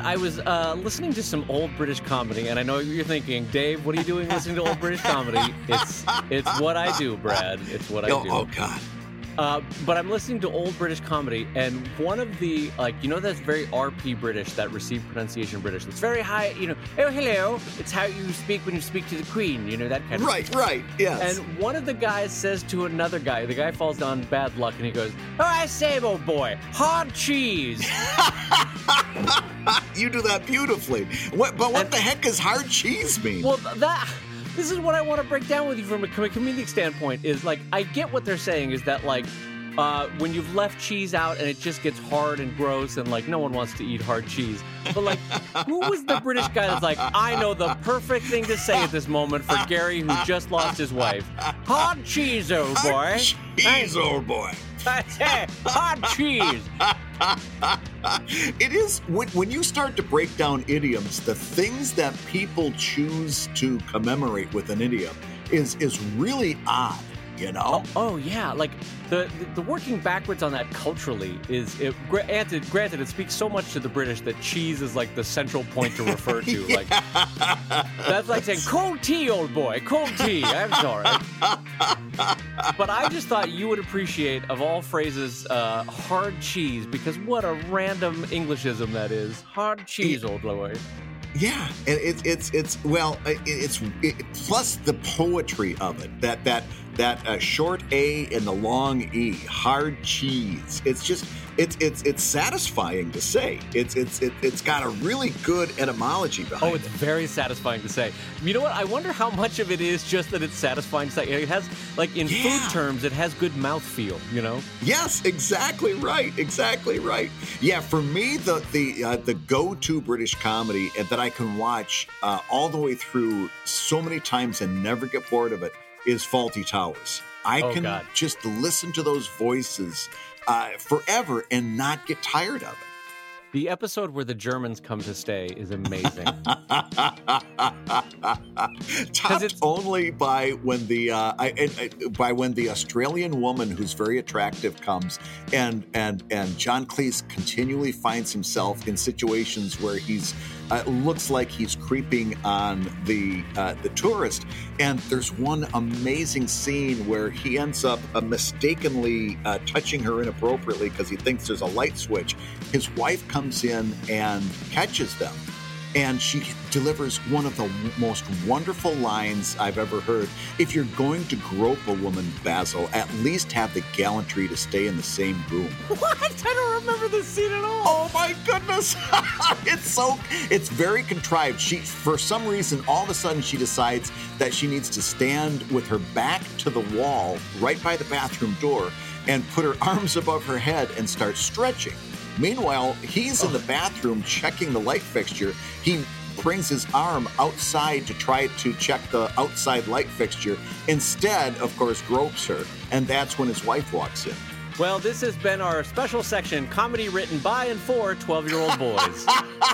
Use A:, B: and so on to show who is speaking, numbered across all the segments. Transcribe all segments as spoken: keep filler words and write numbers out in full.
A: I was uh, listening to some old British comedy, and I know you're thinking, Dave, what are you doing listening to old British comedy? It's it's what I do, Brad. It's what I
B: oh,
A: do.
B: Oh, God.
A: Uh, but I'm listening to old British comedy, and one of the, like, you know, that's very R P British, that received pronunciation British. It's very high, you know, oh, hello. It's how you speak when you speak to the Queen, you know, that kind of
B: Right,
A: stuff.
B: right, yes.
A: And one of the guys says to another guy, the guy falls down bad luck, and he goes, oh, I say, old boy, hard cheese.
B: You do that beautifully. What, but what
A: And-
B: the heck does hard cheese mean?
A: Well, that... This is what I want to break down with you from a com- comedic standpoint is, like, I get what they're saying is that, like, uh, when you've left cheese out and it just gets hard and gross and, like, no one wants to eat hard cheese. But, like, who was the British guy that's like, I know the perfect thing to say at this moment for Gary who just lost his wife? Hard cheese, old boy.
B: Hard cheese, old boy.
A: Hard cheese.
B: It is, when, when you start to break down idioms, the things that people choose to commemorate with an idiom is is really odd, you know?
A: Oh, yeah. Like, the, the working backwards on that culturally is, it, granted, granted, it speaks so much to the British that cheese is, like, the central point to refer to. Like, that's like saying, cold tea, old boy, cold tea. I'm sorry. But I just thought you would appreciate, of all phrases, uh, hard cheese, because what a random Englishism that is. Hard cheese, old boy.
B: Yeah, and it's it's it's well, it, it's it, plus the poetry of it. That that that uh, short A and the long E, hard cheese. It's just it's it's it's satisfying to say. It's it's it, it's got a really good etymology behind
A: Oh, it's
B: it.
A: very satisfying to say. You know what? I wonder how much of it is just that it's satisfying to say. It has, like, in
B: Yeah.
A: food terms, it has good mouthfeel, you know?
B: Yes, exactly right, exactly right. Yeah, for me, the the uh, the go-to British comedy that I can watch uh, all the way through so many times and never get bored of it is Fawlty Towers. I
A: Oh,
B: can
A: God.
B: just listen to those voices uh, forever and not get tired of it.
A: The episode where the Germans come to stay is amazing.
B: Topped
A: it's-
B: only by when the uh, I, I, by when the Australian woman who's very attractive comes, and and and John Cleese continually finds himself in situations where he's uh, looks like he's creeping on the uh, the tourist, and there's one amazing scene where he ends up uh, mistakenly uh, touching her inappropriately because he thinks there's a light switch. His wife comes in and catches them. And she delivers one of the w- most wonderful lines I've ever heard. If you're going to grope a woman, Basil, at least have the gallantry to stay in the same room.
A: What? I don't remember this scene at all.
B: Oh my goodness! It's so, it's very contrived. She, for some reason, all of a sudden she decides that she needs to stand with her back to the wall right by the bathroom door and put her arms above her head and start stretching. Meanwhile, he's in the bathroom checking the light fixture. He brings his arm outside to try to check the outside light fixture. Instead, of course, gropes her. And that's when his wife walks in.
A: Well, this has been our special section, comedy written by and for twelve-year-old boys.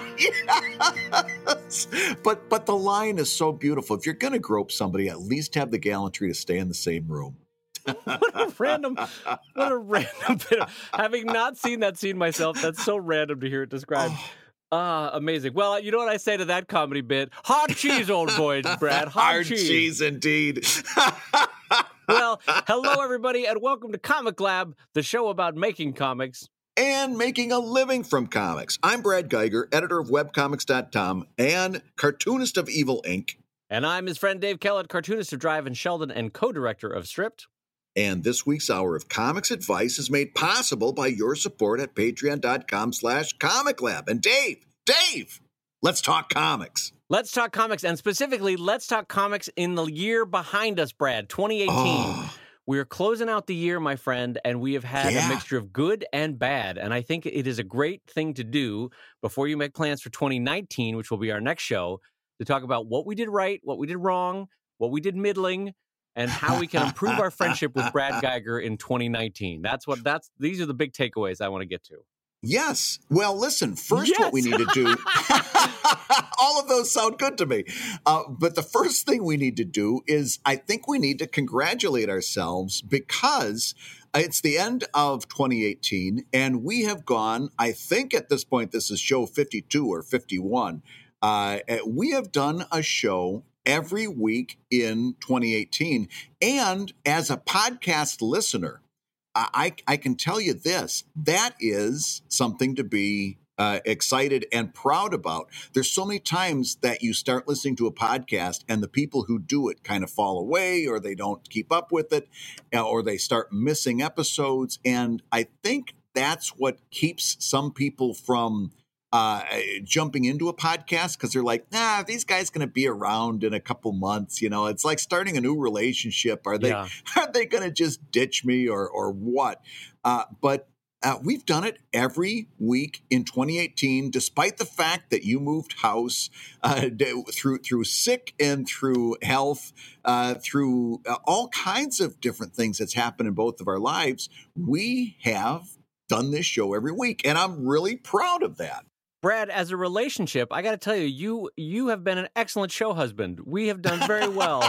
B: Yes. But but the line is so beautiful. If you're going to grope somebody, at least have the gallantry to stay in the same room.
A: What a random, what a random bit of, having not seen that scene myself, that's so random to hear it described. Ah, amazing. Well, you know what I say to that comedy bit? Hard cheese, old boy, Brad. Hard,
B: Hard cheese, indeed.
A: Well, hello, everybody, and welcome to Comic Lab, the show about making comics.
B: And making a living from comics. I'm Brad Geiger, editor of webcomics dot com and cartoonist of Evil Incorporated.
A: And I'm his friend Dave Kellett, cartoonist of Drive and Sheldon and co-director of Stripped.
B: And this week's hour of comics advice is made possible by your support at patreon.com slash comic lab. And Dave, Dave, let's talk comics.
A: Let's talk comics, and specifically, let's talk comics in the year behind us, Brad, twenty eighteen.
B: Oh.
A: We're closing out the year, my friend, and we have had
B: Yeah.
A: a mixture of good and bad. And I think it is a great thing to do before you make plans for twenty nineteen, which will be our next show, to talk about what we did right, what we did wrong, what we did middling, and how we can improve our friendship with Brad Geiger in twenty nineteen. That's what that's these are the big takeaways I want to get to.
B: Yes. Well, listen, first
A: Yes.
B: what we need to do, all of those sound good to me. Uh, but the first thing we need to do is I think we need to congratulate ourselves because It's the end of twenty eighteen, and we have gone, I think at this point, this is show fifty-two or fifty-one. Uh, we have done a show every week in twenty eighteen. And as a podcast listener, I, I can tell you this, that is something to be uh, excited and proud about. There's so many times that you start listening to a podcast and the people who do it kind of fall away, or they don't keep up with it, or they start missing episodes. And I think that's what keeps some people from uh, jumping into a podcast, because they're like, nah, these guys going to be around in a couple months. You know, it's like starting a new relationship. Are they, yeah. are they going to just ditch me or, or what? Uh, but uh, we've done it every week in twenty eighteen, despite the fact that you moved house, uh, through, through sick and through health, uh, through uh, all kinds of different things that's happened in both of our lives. We have done this show every week, and I'm really proud of that.
A: Brad, as a relationship, I got to tell you, you you have been an excellent show husband. We have done very well.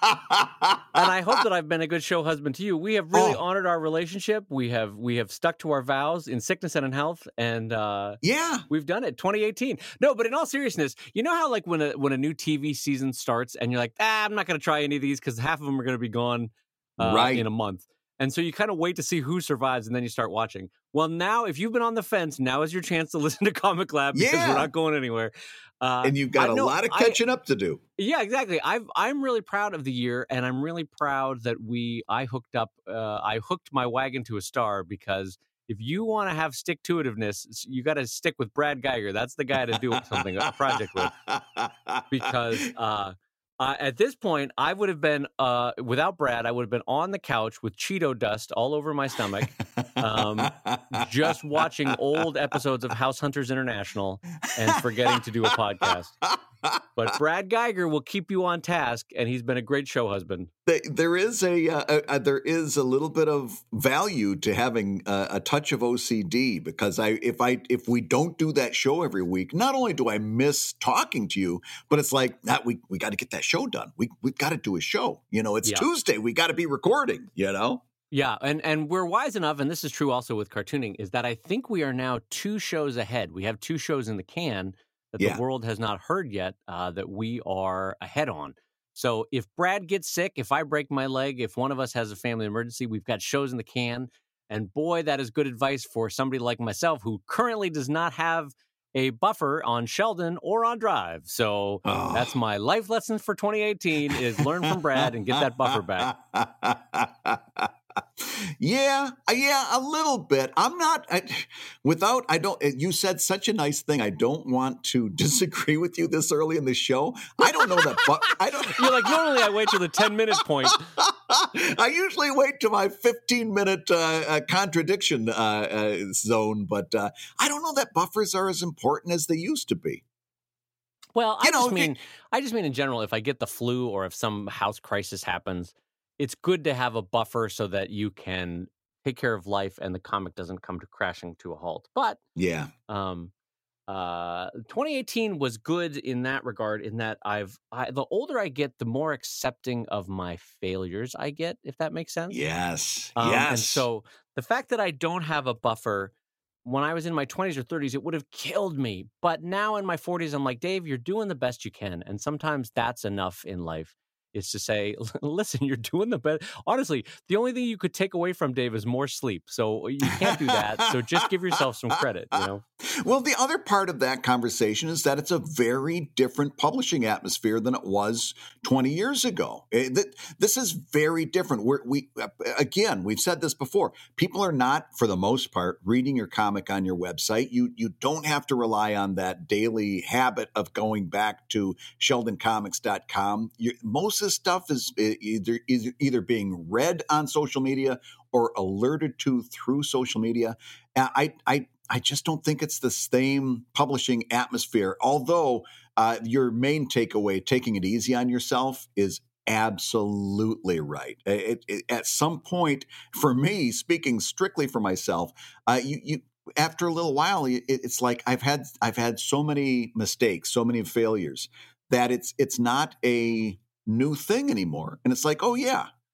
A: And I hope that I've been a good show husband to you. We have really oh. honored our relationship. We have we have stuck to our vows in sickness and in health. And uh,
B: yeah,
A: we've done it. twenty eighteen. No, but in all seriousness, you know how like when a, when a new T V season starts and you're like, ah, I'm not going to try any of these because half of them are going to be gone uh,
B: right.
A: in a month. And so you kind of wait to see who survives, and then you start watching. Well, now, if you've been on the fence, now is your chance to listen to Comic Lab, because
B: yeah.
A: we're not going anywhere. Uh,
B: and you've got
A: I
B: a
A: know,
B: lot of catching
A: I,
B: up to do.
A: Yeah, exactly. I've, I'm really proud of the year, and I'm really proud that we I hooked up. Uh, I hooked my wagon to a star, because if you want to have stick-to-itiveness, you got to stick with Brad Geiger. That's the guy to do something, a project with, because. Uh, Uh, at this point, I would have been, uh, without Brad, I would have been on the couch with Cheeto dust all over my stomach, um, just watching old episodes of House Hunters International and forgetting to do a podcast. But Brad Geiger will keep you on task, and he's been a great show husband.
B: There is a, uh, a there is a little bit of value to having a, a touch of O C D, because I if I if we don't do that show every week, not only do I miss talking to you, but it's like that we we got to get that show done. We we've got to do a show. You know, it's yeah. Tuesday. We got to be recording. You know.
A: Yeah, and, and we're wise enough, and this is true also with cartooning, is that I think we are now two shows ahead. We have two shows in the can that yeah. the world has not heard yet, uh, that we are ahead on. So if Brad gets sick, if I break my leg, if one of us has a family emergency, we've got shows in the can. And boy, that is good advice for somebody like myself, who currently does not have a buffer on Sheldon or on Drive. So oh. that's my life lesson for twenty eighteen, is learn from Brad and get that buffer back.
B: Yeah, yeah, a little bit. I'm not, I, without, I don't, you said such a nice thing. I don't want to disagree with you this early in the show. I don't know that, but I don't.
A: You're like, normally I wait till the ten minute point.
B: I usually wait to my fifteen minute uh, uh, contradiction uh, uh, zone, but uh, I don't know that buffers are as important as they used to be.
A: Well, I you just know, mean, it, I just mean in general, if I get the flu or if some house crisis happens, it's good to have a buffer so that you can take care of life and the comic doesn't come to crashing to a halt. But
B: yeah,
A: um, uh, twenty eighteen was good in that regard, in that I've, I, the older I get, the more accepting of my failures I get, if that makes sense.
B: Yes.
A: Um,
B: yes.
A: And so the fact that I don't have a buffer, when I was in my twenties or thirties, it would have killed me. But now in my forties, I'm like, Dave, you're doing the best you can. And sometimes that's enough in life. Is to say, listen, you're doing the best. Honestly, the only thing you could take away from Dave is more sleep. So you can't do that. So just give yourself some credit, you know?
B: Well, the other part of that conversation is that it's a very different publishing atmosphere than it was twenty years ago. It, this is very different. We're, we Again, we've said this before. People are not, for the most part, reading your comic on your website. You, you don't have to rely on that daily habit of going back to sheldon comics dot com. You're, most this stuff is either, either either being read on social media or alerted to through social media. I I I just don't think it's the same publishing atmosphere. Although uh, your main takeaway, taking it easy on yourself, is absolutely right. It, it, at some point, for me, speaking strictly for myself, uh, you you. After a little while, it, it's like I've had I've had so many mistakes, so many failures, that it's it's not a new thing anymore. And it's like, oh yeah,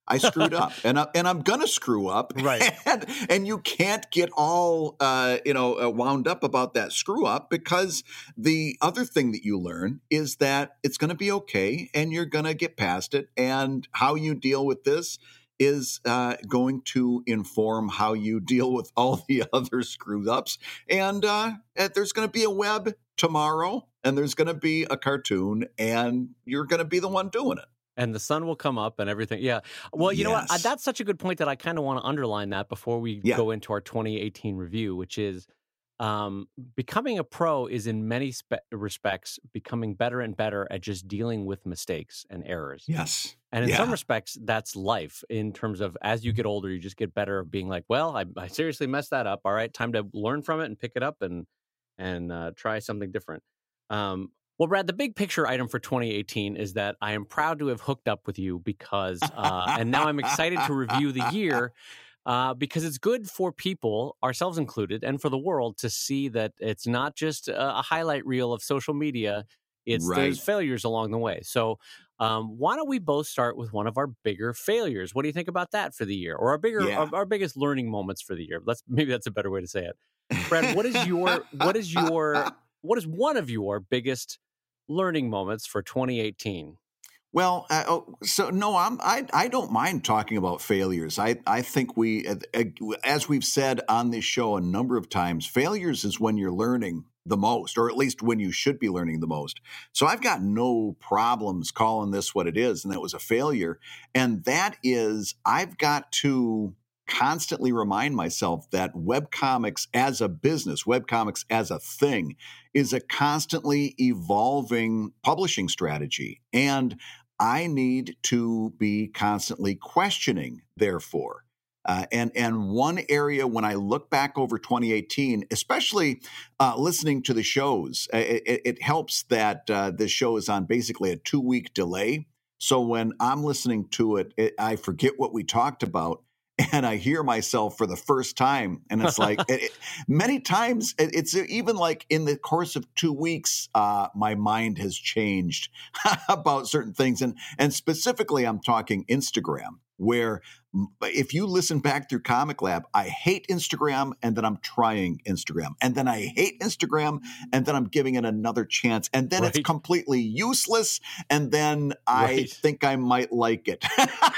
B: I screwed up, and I, and I'm gonna screw up,
A: Right?
B: And, and you can't get all uh, you know uh, wound up about that screw up, because the other thing that you learn is that it's going to be okay, and you're going to get past it. And how you deal with this is uh, going to inform how you deal with all the other screw ups. And uh, there's going to be a web tomorrow, and there's going to be a cartoon, and you're going to be the one doing it.
A: And the sun will come up and everything. Yeah. Well, you yes. know what? I, that's such a good point that I kind of want to underline that before we yeah. go into our twenty eighteen review, which is um, becoming a pro is in many spe- respects becoming better and better at just dealing with mistakes and errors.
B: Yes.
A: And in
B: yeah.
A: some respects, that's life in terms of as you get older, you just get better at being like, well, I, I seriously messed that up. All right. Time to learn from it and pick it up and, and uh, try something different. Um, Well, Brad, the big picture item for twenty eighteen is that I am proud to have hooked up with you because, uh, and now I'm excited to review the year uh, because it's good for people, ourselves included, and for the world to see that it's not just a, a highlight reel of social media. It's right. There's failures along the way. So um, why don't we both start with one of our bigger failures? What do you think about that for the year, or our bigger, yeah. our, our biggest learning moments for the year? Let's maybe that's a better way to say it. Brad, what is your what is your what is one of your biggest learning moments for twenty eighteen?
B: Well, uh, oh, so no, I'm, I I don't mind talking about failures. I, I think we, uh, as we've said on this show a number of times, failures is when you're learning the most, or at least when you should be learning the most. So I've got no problems calling this what it is, and that was a failure. And that is, I've got to constantly remind myself that webcomics as a business, webcomics as a thing, is a constantly evolving publishing strategy. And I need to be constantly questioning, therefore. Uh, and, and one area when I look back over twenty eighteen, especially uh, listening to the shows, it, it, it helps that uh, this show is on basically a two-week delay. So when I'm listening to it, it, I forget what we talked about. And I hear myself for the first time, and it's like it, it, many times it, it's even like in the course of two weeks, uh, my mind has changed about certain things. And, and specifically, I'm talking Instagram, where if you listen back through Comic Lab, I hate Instagram, and then I'm trying Instagram, and then I hate Instagram, and then I'm giving it another chance, and then right. it's completely useless, and then I right. think I might like it.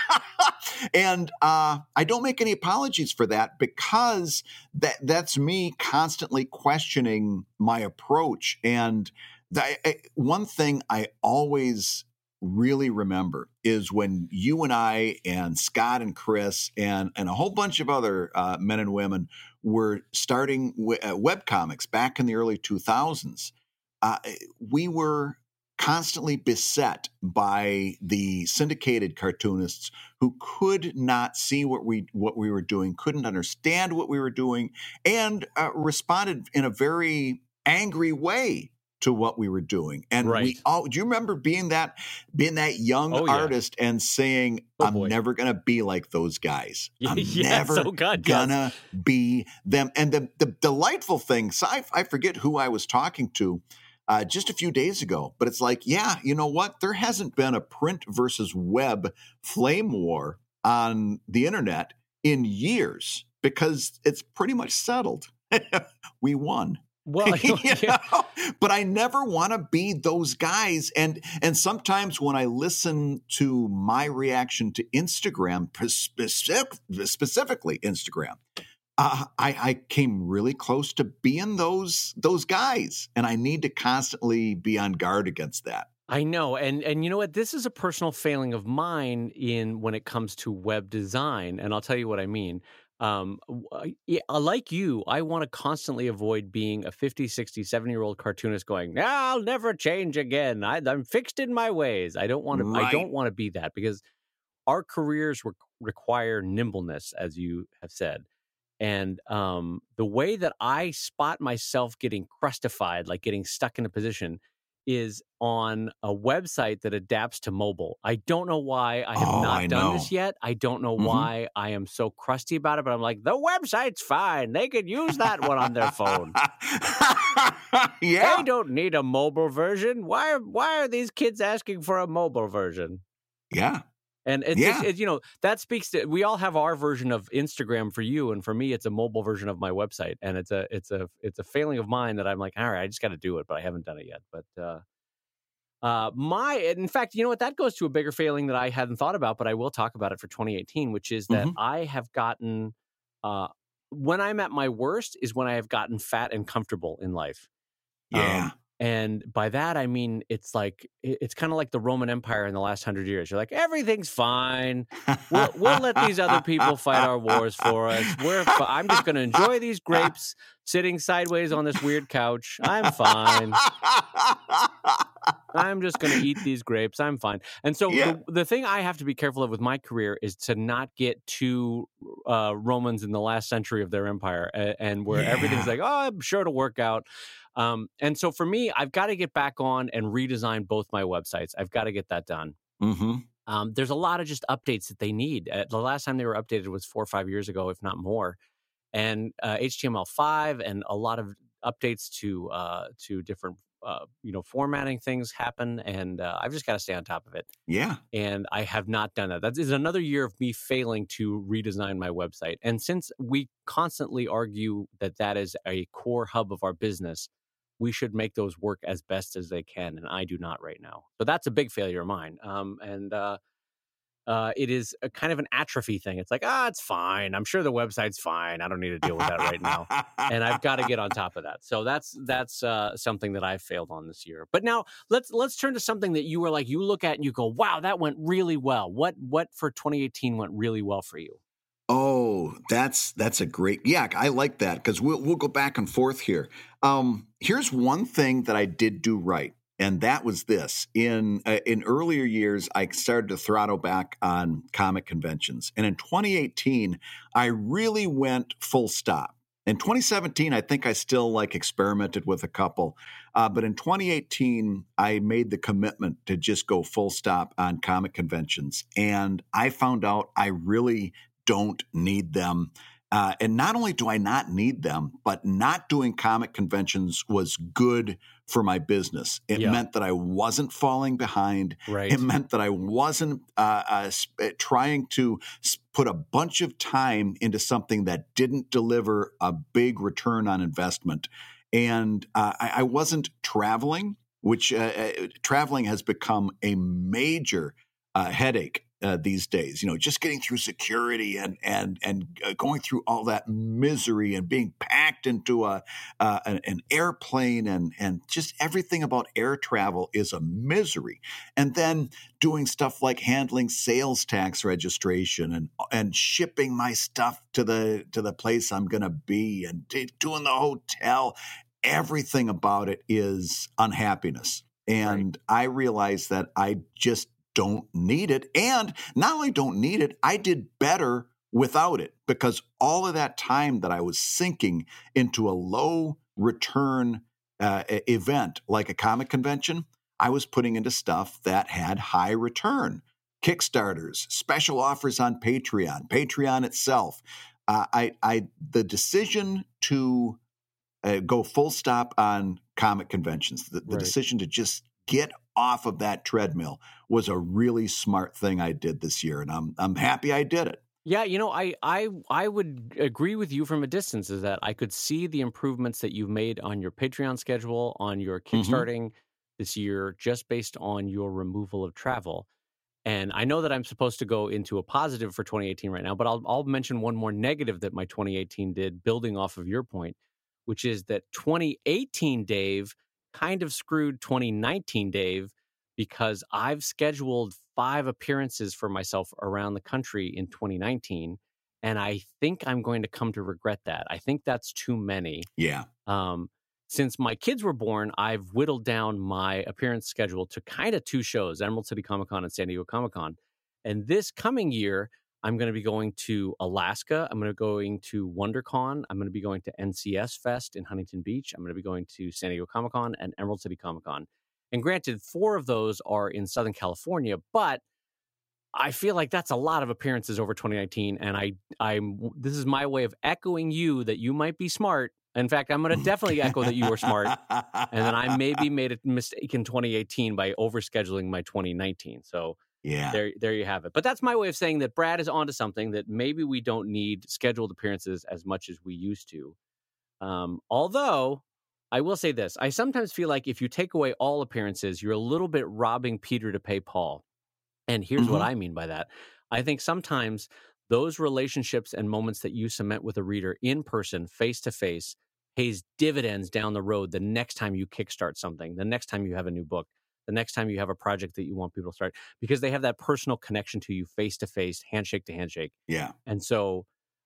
B: And uh, I don't make any apologies for that, because that that's me constantly questioning my approach. And the, I, one thing I always really remember is when you and I and Scott and Chris and, and a whole bunch of other uh, men and women were starting w- uh, webcomics back in the early two thousands, uh, we were constantly beset by the syndicated cartoonists who could not see what we what we were doing, couldn't understand what we were doing, and uh, responded in a very angry way to what we were doing. And right. we all, do you remember being that being that young oh, artist yeah. and saying, oh, I'm boy. never going to be like those guys. I'm
A: yes,
B: never
A: oh God,
B: gonna
A: yes.
B: be them. And the, the delightful thing, so I, I forget who I was talking to Uh, just a few days ago, but it's like, yeah, you know what? There hasn't been a print versus web flame war on the internet in years, because it's pretty much settled. We won.
A: Well,
B: you know? But I never want to be those guys. And and sometimes when I listen to my reaction to Instagram, specific, specifically Instagram, Uh, I, I came really close to being those those guys, and I need to constantly be on guard against that.
A: I know, and and you know what? This is a personal failing of mine in when it comes to web design, and I'll tell you what I mean. Um, yeah, like you, I want to constantly avoid being a fifty, sixty, seventy-year-old cartoonist going, nah, I'll never change again. I, I'm fixed in my ways. I don't want to. Right. I don't want to be that, because our careers re- require nimbleness, as you have said. And um, the way that I spot myself getting crustified, like getting stuck in a position, is on a website that adapts to mobile. I don't know why I have
B: oh,
A: not
B: I
A: done
B: know.
A: this yet. I don't know
B: mm-hmm.
A: why I am so crusty about it, but I'm like, the website's fine. They could use that one on their phone.
B: Yeah.
A: They don't need a mobile version. Why, why are these kids asking for a mobile version?
B: Yeah.
A: And it's
B: Yeah.
A: just, it, you know, that speaks to, we all have our version of Instagram for you. And for me, it's a mobile version of my website. And it's a, it's a, it's a failing of mine that I'm like, all right, I just got to do it, but I haven't done it yet. But, uh, uh, my, in fact, you know what, that goes to a bigger failing that I hadn't thought about, but I will talk about it for twenty eighteen, which is that
B: Mhm.
A: I have gotten, uh, when I'm at my worst is when I have gotten fat and comfortable in life.
B: Yeah.
A: Um, and by that, I mean, it's like, it- it's kind of like the Roman Empire in the last hundred years. You're like, everything's fine. We'll, we'll let these other people fight our wars for us. We're, fi- I'm just going to enjoy these grapes sitting sideways on this weird couch. I'm fine. I'm just going to eat these grapes. I'm fine. And so
B: Yeah.
A: the, the thing I have to be careful of with my career is to not get too uh, Romans in the last century of their empire, and, and where everything's
B: Yeah.
A: like, oh, I'm sure it'll work out. Um, and so for me, I've got to get back on and redesign both my websites. I've got to get that done.
B: Mm-hmm.
A: Um, there's a lot of just updates that they need. Uh, the last time they were updated was four or five years ago, if not more. And uh, H T M L five and a lot of updates to uh, to different uh, you know formatting things happen, and uh, I've just got to stay on top of it.
B: Yeah.
A: And I have not done that. That is another year of me failing to redesign my website. And since we constantly argue that that is a core hub of our business, we should make those work as best as they can, and I do not right now. So that's a big failure of mine. Um, and uh, uh, it is a kind of an atrophy thing. It's like, ah, it's fine. I'm sure the website's fine. I don't need to deal with that right now. And I've got to get on top of that. So that's that's uh, something that I've failed on this year. But now let's let's turn to something that you were like, you look at and you go, wow, that went really well. What what for twenty eighteen went really well for you?
B: Oh, that's that's a great. Yeah, I like that because we'll we'll go back and forth here. Um, here's one thing that I did do right, and that was this. In uh, in earlier years, I started to throttle back on comic conventions, and in twenty eighteen, I really went full stop. In twenty seventeen, I think I still like experimented with a couple, uh, but in twenty eighteen, I made the commitment to just go full stop on comic conventions, and I found out I really don't need them. Uh, and not only do I not need them, but not doing comic conventions was good for my business. It
A: Yeah.
B: meant that I wasn't falling behind.
A: Right.
B: It meant that I wasn't uh, uh, sp- trying to sp- put a bunch of time into something that didn't deliver a big return on investment. And uh, I, I wasn't traveling, which uh, uh, traveling has become a major uh, headache Uh, these days, you know, just getting through security and and and uh, going through all that misery and being packed into a uh, an, an airplane and and just everything about air travel is a misery. And then doing stuff like handling sales tax registration and and shipping my stuff to the to the place I'm going to be and t- doing the hotel. Everything about it is unhappiness. And right. I realized that I just don't need it. And not only don't need it, I did better without it because all of that time that I was sinking into a low return uh, event like a comic convention, I was putting into stuff that had high return. Kickstarters, special offers on Patreon, Patreon itself. Uh, I, I, the decision to uh, go full stop on comic conventions, the, the
A: Right.
B: decision to just get off of that treadmill was a really smart thing I did this year, and I'm I'm happy I did it.
A: Yeah, you know, I I I would agree with you from a distance. Is that I could see the improvements that you've made on your Patreon schedule, on your Kickstarting mm-hmm. this year, just based on your removal of travel. And I know that I'm supposed to go into a positive for twenty eighteen right now, but I'll I'll mention one more negative that my twenty eighteen did, building off of your point, which is that twenty eighteen Dave kind of screwed twenty nineteen Dave because I've scheduled five appearances for myself around the country in twenty nineteen. And I think I'm going to come to regret that. I think that's too many.
B: Yeah.
A: Um, since my kids were born, I've whittled down my appearance schedule to kind of two shows, Emerald City Comic Con and San Diego Comic Con. And this coming year, I'm going to be going to Alaska. I'm going to be going to WonderCon. I'm going to be going to N C S Fest in Huntington Beach. I'm going to be going to San Diego Comic Con and Emerald City Comic Con. And granted, four of those are in Southern California, but I feel like that's a lot of appearances over twenty nineteen. And I, I'm, this is my way of echoing you that you might be smart. In fact, I'm going to definitely echo that you were smart, and that I maybe made a mistake in twenty eighteen by overscheduling my twenty nineteen. So
B: Yeah.
A: There, there you have it. But that's my way of saying that Brad is onto something, that maybe we don't need scheduled appearances as much as we used to. Um, although I will say this, I sometimes feel like if you take away all appearances, you're a little bit robbing Peter to pay Paul. And here's
B: Mm-hmm.
A: what I mean by that. I think sometimes those relationships and moments that you cement with a reader in person, face to face, pays dividends down the road the next time you kickstart something, the next time you have a new book, the next time you have a project that you want people to start, because they have that personal connection to you face to face, handshake to handshake.
B: Yeah.
A: And so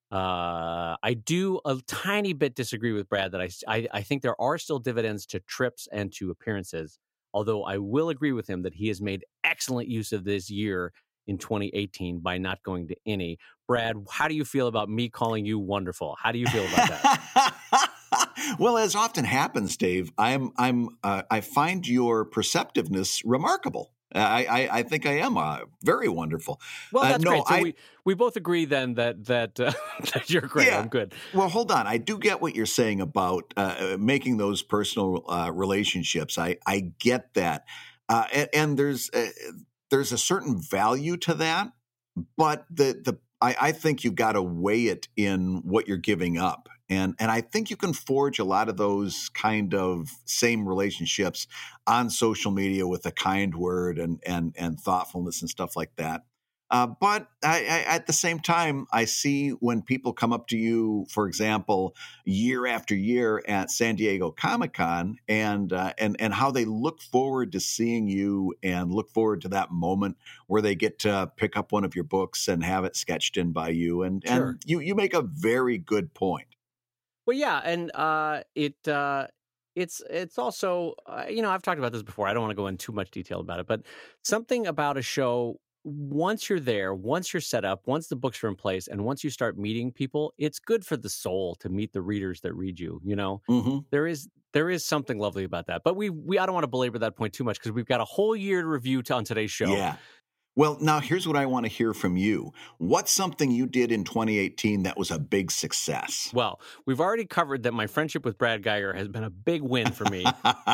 A: uh, I do a tiny bit disagree with Brad that I, I, I think there are still dividends to trips and to appearances, although I will agree with him that he has made excellent use of this year in twenty eighteen by not going to any. Brad, how do you feel about me calling you wonderful? How do you feel about that?
B: Well, as often happens, Dave, I'm I'm uh, I find your perceptiveness remarkable. I I, I think I am uh, very wonderful.
A: Well, that's
B: uh, no,
A: great. So
B: I,
A: we, we both agree then that that, uh, that you're great.
B: Yeah.
A: I'm good.
B: Well, hold on. I do get what you're saying about uh, making those personal uh, relationships. I I get that, uh, and, and there's uh, there's a certain value to that, but the the I, I think you've got to weigh it in what you're giving up. And and I think you can forge a lot of those kind of same relationships on social media with a kind word and and and thoughtfulness and stuff like that. Uh, but I, I, at the same time, I see when people come up to you, for example, year after year at San Diego Comic-Con, and uh, and and how they look forward to seeing you and look forward to that moment where they get to pick up one of your books and have it sketched in by you. And
A: Sure.
B: and you you make a very good point.
A: Well, yeah, and uh, it uh, it's it's also uh, you know, I've talked about this before. I don't want to go into too much detail about it, but something about a show, once you're there, once you're set up, once the books are in place, and once you start meeting people, it's good for the soul to meet the readers that read you. You know,
B: Mm-hmm.
A: there is there is something lovely about that. But we we I don't want to belabor that point too much because we've got a whole year to review to, on today's show.
B: Yeah. Well, now here's what I want to hear from you. What's something you did in twenty eighteen that was a big success?
A: Well, we've already covered that my friendship with Brad Geiger has been a big win for me.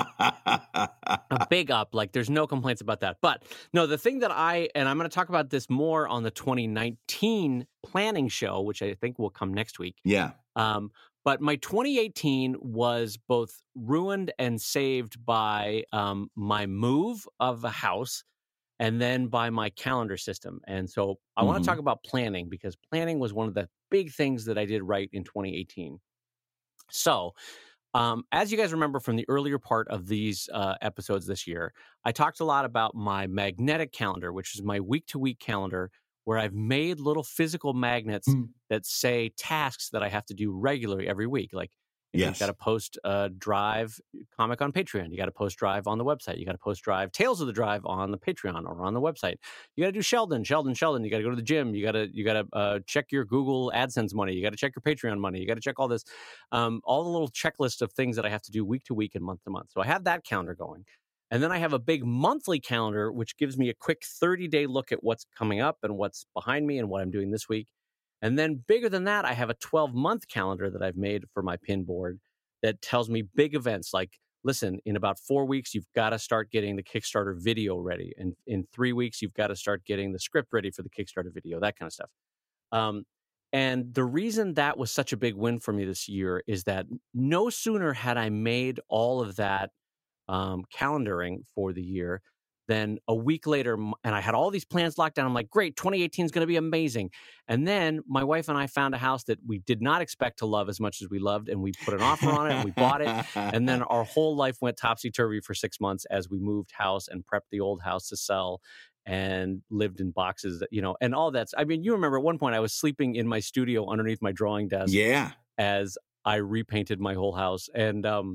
A: A big up. Like, there's no complaints about that. But no, the thing that I, and I'm going to talk about this more on the twenty nineteen planning show, which I think will come next week.
B: Yeah.
A: Um, but my twenty eighteen was both ruined and saved by um, my move of a house, and then by my calendar system. And so I want
B: Mhm.
A: to talk about planning, because planning was one of the big things that I did right in twenty eighteen. So um, as you guys remember from the earlier part of these uh, episodes this year, I talked a lot about my magnetic calendar, which is my week-to-week calendar, where I've made little physical magnets
B: Mm.
A: that say tasks that I have to do regularly every week. Like, you know,
B: Yes.
A: you've got to post a Drive comic on Patreon. You got to post Drive on the website. You got to post Drive Tales of the Drive on the Patreon or on the website. You got to do Sheldon, Sheldon, Sheldon. You got to go to the gym. You got to you got to uh, check your Google AdSense money. You got to check your Patreon money. You got to check all this, um, all the little checklist of things that I have to do week to week and month to month. So I have that calendar going. And then I have a big monthly calendar, which gives me a quick thirty-day look at what's coming up and what's behind me and what I'm doing this week. And then bigger than that, I have a twelve-month calendar that I've made for my pin board that tells me big events like, listen, in about four weeks, you've got to start getting the Kickstarter video ready. And in three weeks, you've got to start getting the script ready for the Kickstarter video, that kind of stuff. Um, and the reason that was such a big win for me this year is that no sooner had I made all of that um, calendaring for the year than a week later, m- and I had all these plans locked down. I'm like, great, twenty eighteen is going to be amazing. And then my wife and I found a house that we did not expect to love as much as we loved, and we put an offer on it, and we bought it. And then our whole life went topsy-turvy for six months as we moved house and prepped the old house to sell and lived in boxes, that, you know, and all that's, I mean, you remember at one point I was sleeping in my studio underneath my drawing desk
B: Yeah.
A: as I repainted my whole house. And um,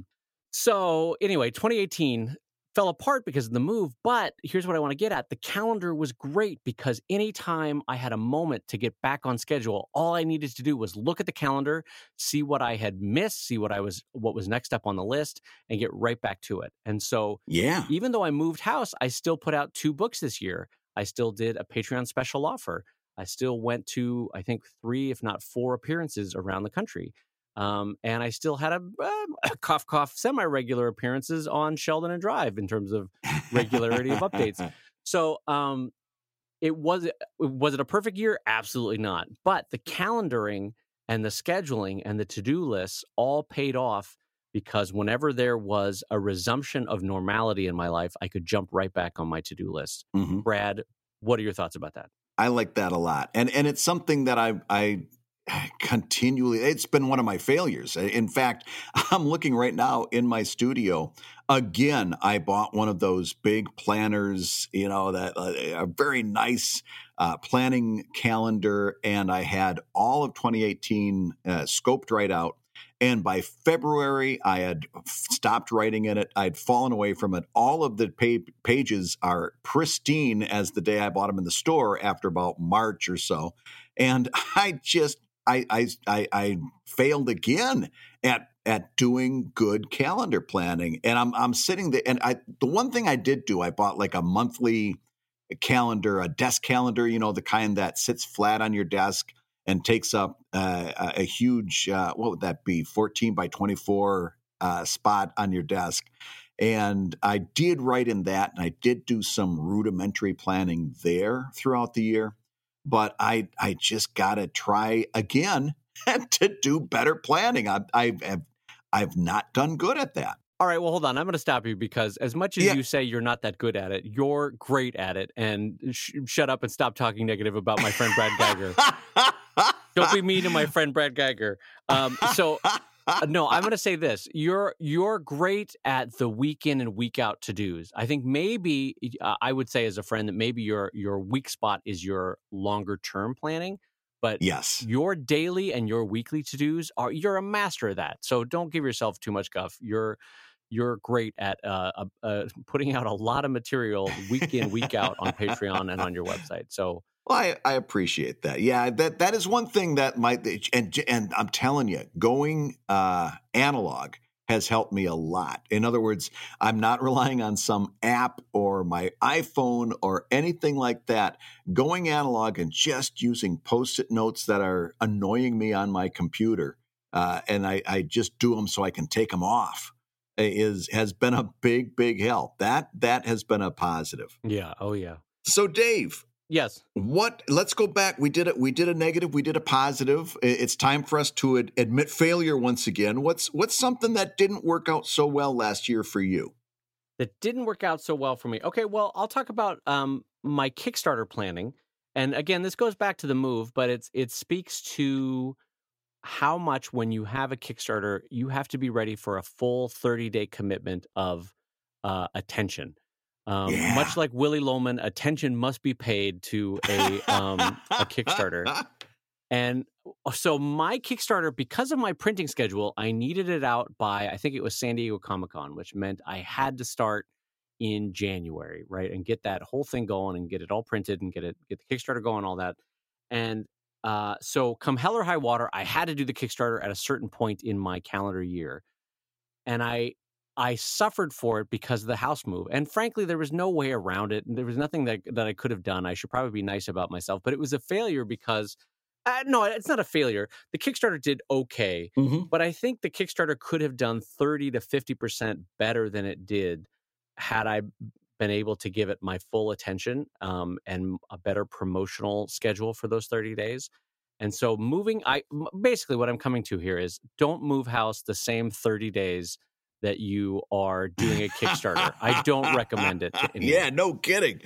A: so anyway, twenty eighteen fell apart because of the move. But here's what I want to get at. The calendar was great because anytime I had a moment to get back on schedule, all I needed to do was look at the calendar, see what I had missed, see what I was, what was next up on the list, and get right back to it. And so
B: Yeah.
A: even though I moved house, I still put out two books this year. I still did a Patreon special offer. I still went to, I think, three, if not four appearances around the country. Um, and I still had a, uh, a cough, cough, semi-regular appearances on Sheldon and Drive in terms of regularity of updates. So um, it was was it a perfect year? Absolutely not. But the calendaring and the scheduling and the to-do lists all paid off because whenever there was a resumption of normality in my life, I could jump right back on my to-do list.
B: Mm-hmm.
A: Brad, what are your thoughts about that?
B: I like that a lot. And and it's something that I I continually, it's been one of my failures. In fact, I'm looking right now in my studio. Again, I bought one of those big planners, you know, that uh, a very nice uh, planning calendar. And I had all of twenty eighteen uh, scoped right out. And by February, I had stopped writing in it. I'd fallen away from it. All of the pa- pages are pristine as the day I bought them in the store after about March or so. And I just, I, I, I, I failed again at at doing good calendar planning. And I'm I'm sitting there, and I the one thing I did do, I bought like a monthly calendar, a desk calendar, you know, the kind that sits flat on your desk and takes up uh, a huge, uh, what would that be, fourteen by twenty-four uh, spot on your desk. And I did write in that, and I did do some rudimentary planning there throughout the year. But I I just got to try again to do better planning. I, I have I've not done good at that.
A: All right, well, hold on. I'm going to stop you because as much as
B: Yeah.
A: you say you're not that good at it, you're great at it. And sh- shut up and stop talking negative about my friend Brad Geiger. Don't be mean to my friend Brad Geiger. Um, so, uh, no, I'm going to say this. You're you're great at the week in and week out to-dos. I think maybe, uh, I would say as a friend that maybe your your weak spot is your longer term planning. But
B: yes,
A: your daily and your weekly to-dos are you're a master of that. So don't give yourself too much guff. You're you're great at uh, uh, uh, putting out a lot of material week in, week out on Patreon and on your website. So
B: well, I, I appreciate that. Yeah, that that is one thing that might, and and I'm telling you, going uh, analog has helped me a lot. In other words, I'm not relying on some app or my iPhone or anything like that. Going analog and just using Post-it notes that are annoying me on my computer, uh, and I, I just do them so I can take them off, is has been a big, big help. That that has been a positive.
A: yeah, oh yeah.
B: So, Dave.
A: Yes.
B: What? Let's go back. We did it. We did a negative. We did a positive. It's time for us to ad- admit failure once again. What's what's something that didn't work out so well last year for you?
A: That didn't work out so well for me. Okay, well, I'll talk about um, my Kickstarter planning. And again, this goes back to the move, but it's it speaks to how much when you have a Kickstarter, you have to be ready for a full thirty-day commitment of uh, attention. Um,
B: Yeah.
A: Much like Willy Loman, attention must be paid to a um, a Kickstarter. And so my Kickstarter, because of my printing schedule, I needed it out by, I think it was San Diego Comic-Con, which meant I had to start in January, right? And get that whole thing going and get it all printed and get it get the Kickstarter going, all that. And uh, so come hell or high water, I had to do the Kickstarter at a certain point in my calendar year. And I I suffered for it because of the house move. And frankly, there was no way around it. There was nothing that, that I could have done. I should probably be nice about myself. But it was a failure because, uh, no, it's not a failure. The Kickstarter did okay.
B: Mm-hmm.
A: But I think the Kickstarter could have done thirty to fifty percent better than it did had I been able to give it my full attention um, and a better promotional schedule for those thirty days. And so moving, I basically what I'm coming to here is don't move house the same thirty days that you are doing a Kickstarter. I don't recommend it to anyone.
B: Yeah, no kidding.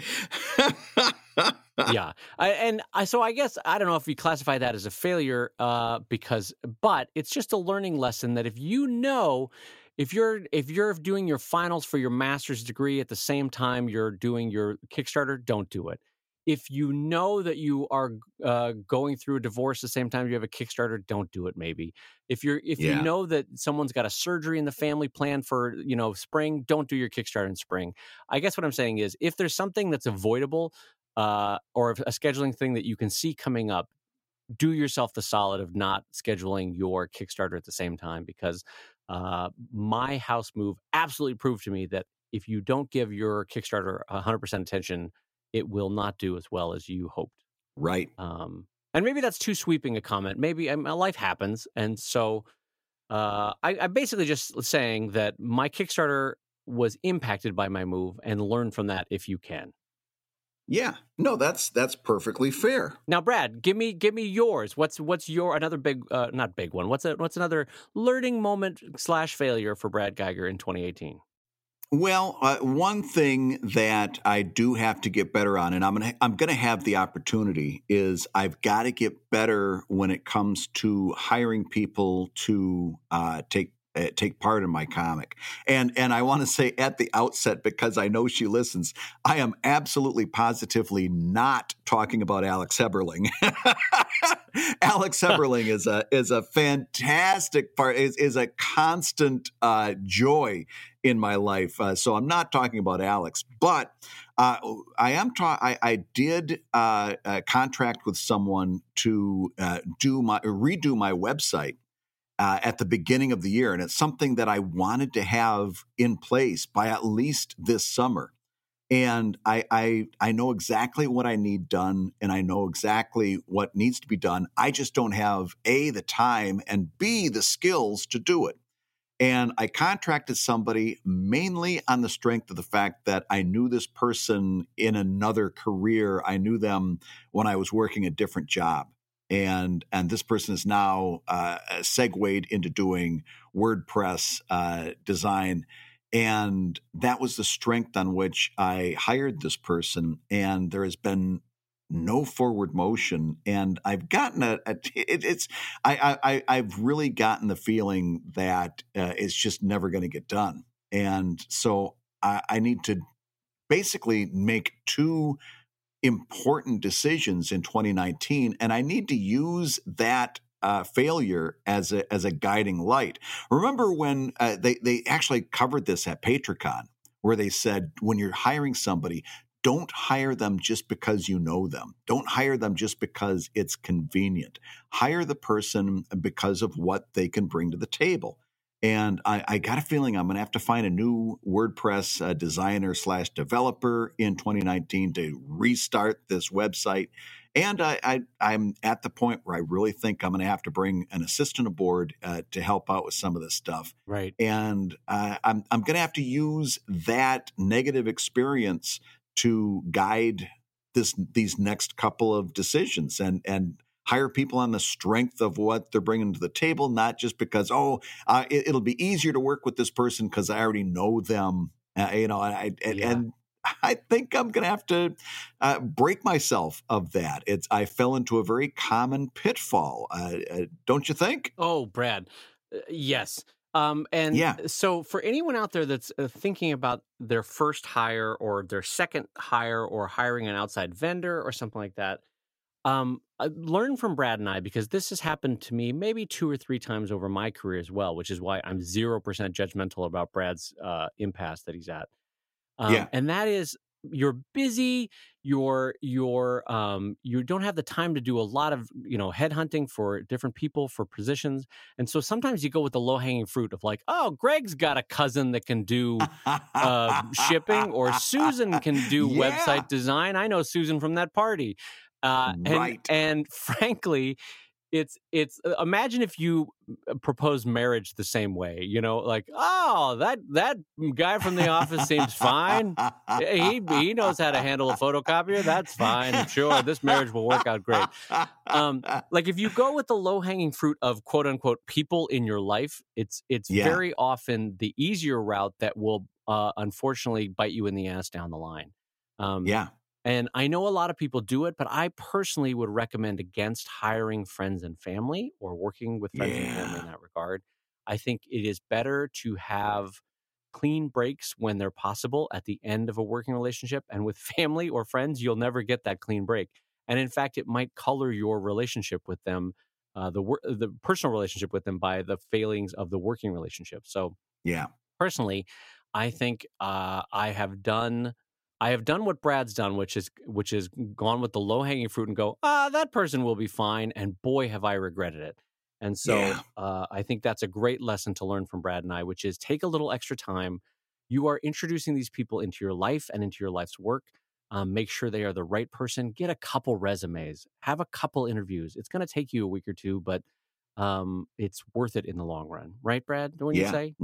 A: Yeah. I, and I, so I guess, I don't know if you classify that as a failure uh, because, but it's just a learning lesson that if you know, if you're, if you're doing your finals for your master's degree at the same time you're doing your Kickstarter, don't do it. If you know that you are uh, going through a divorce the same time you have a Kickstarter, don't do it. Maybe if you're if
B: Yeah.
A: you know that someone's got a surgery in the family plan for you know spring, don't do your Kickstarter in spring. I guess what I'm saying is if there's something that's avoidable uh, or a scheduling thing that you can see coming up, do yourself the solid of not scheduling your Kickstarter at the same time because uh, my house move absolutely proved to me that if you don't give your Kickstarter one hundred percent attention, it will not do as well as you hoped.
B: Right.
A: Um, and maybe that's too sweeping a comment. Maybe um, life happens. And so uh, I, I'm basically just saying that my Kickstarter was impacted by my move and learn from that if you can.
B: Yeah, no, that's that's perfectly fair.
A: Now, Brad, give me give me yours. What's what's your another big uh, not big one? What's a, what's another learning moment slash failure for Brad Geiger in twenty eighteen?
B: Well, uh, one thing that I do have to get better on, and I'm gonna I'm gonna have the opportunity, is I've got to get better when it comes to hiring people to uh, take uh, take part in my comic. And and I want to say at the outset, because I know she listens, I am absolutely positively not talking about Alex Eberling. Alex Eberling is a is a fantastic part, is is a constant uh, joy in my life. Uh, so I'm not talking about Alex, but uh, I am. Ta- I, I did uh, uh, contract with someone to uh, do my redo my website uh, at the beginning of the year, and it's something that I wanted to have in place by at least this summer. And I, I I know exactly what I need done, and I know exactly what needs to be done. I just don't have A, the time, and B, the skills to do it. And I contracted somebody mainly on the strength of the fact that I knew this person in another career. I knew them when I was working a different job. And and this person is now uh, segued into doing WordPress uh, design. And that was the strength on which I hired this person. And there has been no forward motion, and I've gotten a, a it, it's I, I I've really gotten the feeling that uh, it's just never going to get done, and so I, I need to basically make two important decisions in twenty nineteen, and I need to use that uh, failure as a as a guiding light. Remember when uh, they they actually covered this at Patricon, where they said when you're hiring somebody, don't hire them just because you know them. Don't hire them just because it's convenient. Hire the person because of what they can bring to the table. And I, I got a feeling I'm going to have to find a new WordPress uh, designer slash developer in twenty nineteen to restart this website. And I, I, I'm at the point where I really think I'm going to have to bring an assistant aboard uh, to help out with some of this stuff.
A: Right.
B: And uh, I'm, I'm going to have to use that negative experience to guide this these next couple of decisions, and and hire people on the strength of what they're bringing to the table, not just because oh uh, it, it'll be easier to work with this person because I already know them. Uh, you know, I, and,
A: Yeah.
B: and I think I'm going to have to uh, break myself of that. It's I fell into a very common pitfall, uh, uh, don't you think?
A: Oh, Brad, uh, yes. Um, and
B: Yeah.
A: so for anyone out there that's uh, thinking about their first hire or their second hire or hiring an outside vendor or something like that, um, uh, learn from Brad and I, because this has happened to me maybe two or three times over my career as well, which is why I'm zero percent judgmental about Brad's uh, impasse that he's at. Um,
B: Yeah.
A: and that is, you're busy, you're you're um, you don't have the time to do a lot of you know headhunting for different people for positions, and so sometimes you go with the low hanging fruit of like, oh, Greg's got a cousin that can do uh, shipping, or Susan can do
B: Yeah.
A: website design. I know Susan from that party, uh, and
B: Right.
A: and frankly. It's it's uh, imagine if you propose marriage the same way, you know, like, oh, that that guy from the office seems fine. He he knows how to handle a photocopier. That's fine. I'm sure this marriage will work out great. Um, like if you go with the low hanging fruit of quote unquote people in your life, it's it's
B: Yeah.
A: very often the easier route that will uh, unfortunately bite you in the ass down the line. Um,
B: Yeah.
A: And I know a lot of people do it, but I personally would recommend against hiring friends and family or working with friends and family in
B: Yeah.
A: that regard. I think it is better to have clean breaks when they're possible at the end of a working relationship. And with family or friends, you'll never get that clean break. And in fact, it might color your relationship with them, uh, the wor- the personal relationship with them, by the failings of the working relationship. So
B: Yeah.
A: personally, I think uh, I have done I have done what Brad's done, which is which is gone with the low hanging fruit and go, ah, that person will be fine. And boy, have I regretted it. And so
B: Yeah.
A: uh, I think that's a great lesson to learn from Brad and I, which is take a little extra time. You are introducing these people into your life and into your life's work. Um, make sure they are the right person. Get a couple resumes. Have a couple interviews. It's going to take you a week or two, but um, it's worth it in the long run. Right, Brad? Don't you
B: Yeah.
A: say?
B: Nope.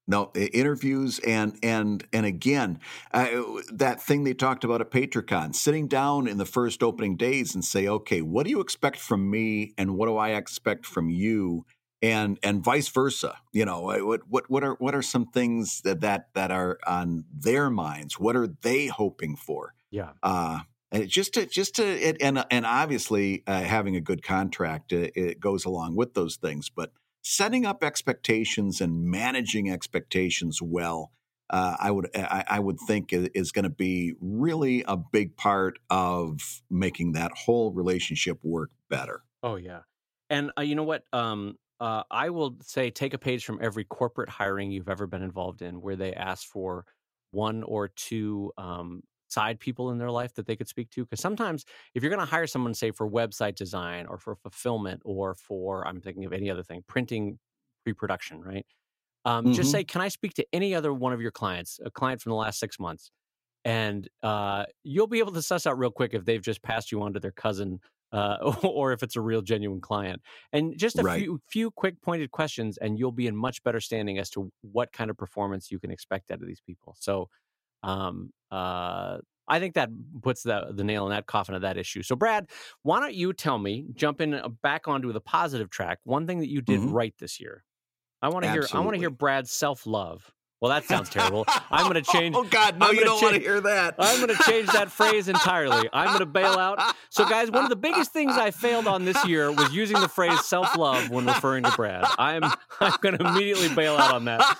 B: No, i- interviews and and and again, uh, that thing they talked about at Patricon, sitting down in the first opening days and say, okay, what do you expect from me, and what do I expect from you, and and vice versa. You know, uh, what what what are what are some things that that that are on their minds? What are they hoping for?
A: Yeah.
B: Uh, and it just to just to it, and and obviously uh, having a good contract uh, it goes along with those things, but setting up expectations and managing expectations well, uh, I would I, I would think is, is going to be really a big part of making that whole relationship work better.
A: Oh yeah. And uh, you know what? Um, uh, I will say take a page from every corporate hiring you've ever been involved in, where they ask for one or two um, side people in their life that they could speak to. Because sometimes, if you're going to hire someone, say for website design or for fulfillment or for, I'm thinking of any other thing, printing, pre-production, right? Um, just
B: Hmm.
A: say, can I speak to any other one of your clients, a client from the last six months? And uh, you'll be able to suss out real quick if they've just passed you on to their cousin, uh, or if it's a real genuine client. And just a
B: Right.
A: few few quick pointed questions, and you'll be in much better standing as to what kind of performance you can expect out of these people. So um, uh, I think that puts the, the nail in that coffin of that issue. So Brad, why don't you tell me, jump in uh, back onto the positive track, one thing that you did
B: Hmm.
A: right this year? I want to hear. I want to hear
B: Absolutely.
A: Brad's self love. Well, that sounds terrible. I'm going to change.
B: Oh God, no!
A: I'm
B: You
A: gonna
B: don't want to
A: cha-
B: hear that.
A: I'm going to change that phrase entirely. I'm going to bail out. So, guys, one of the biggest things I failed on this year was using the phrase self love when referring to Brad. I'm I'm going to immediately bail out on that.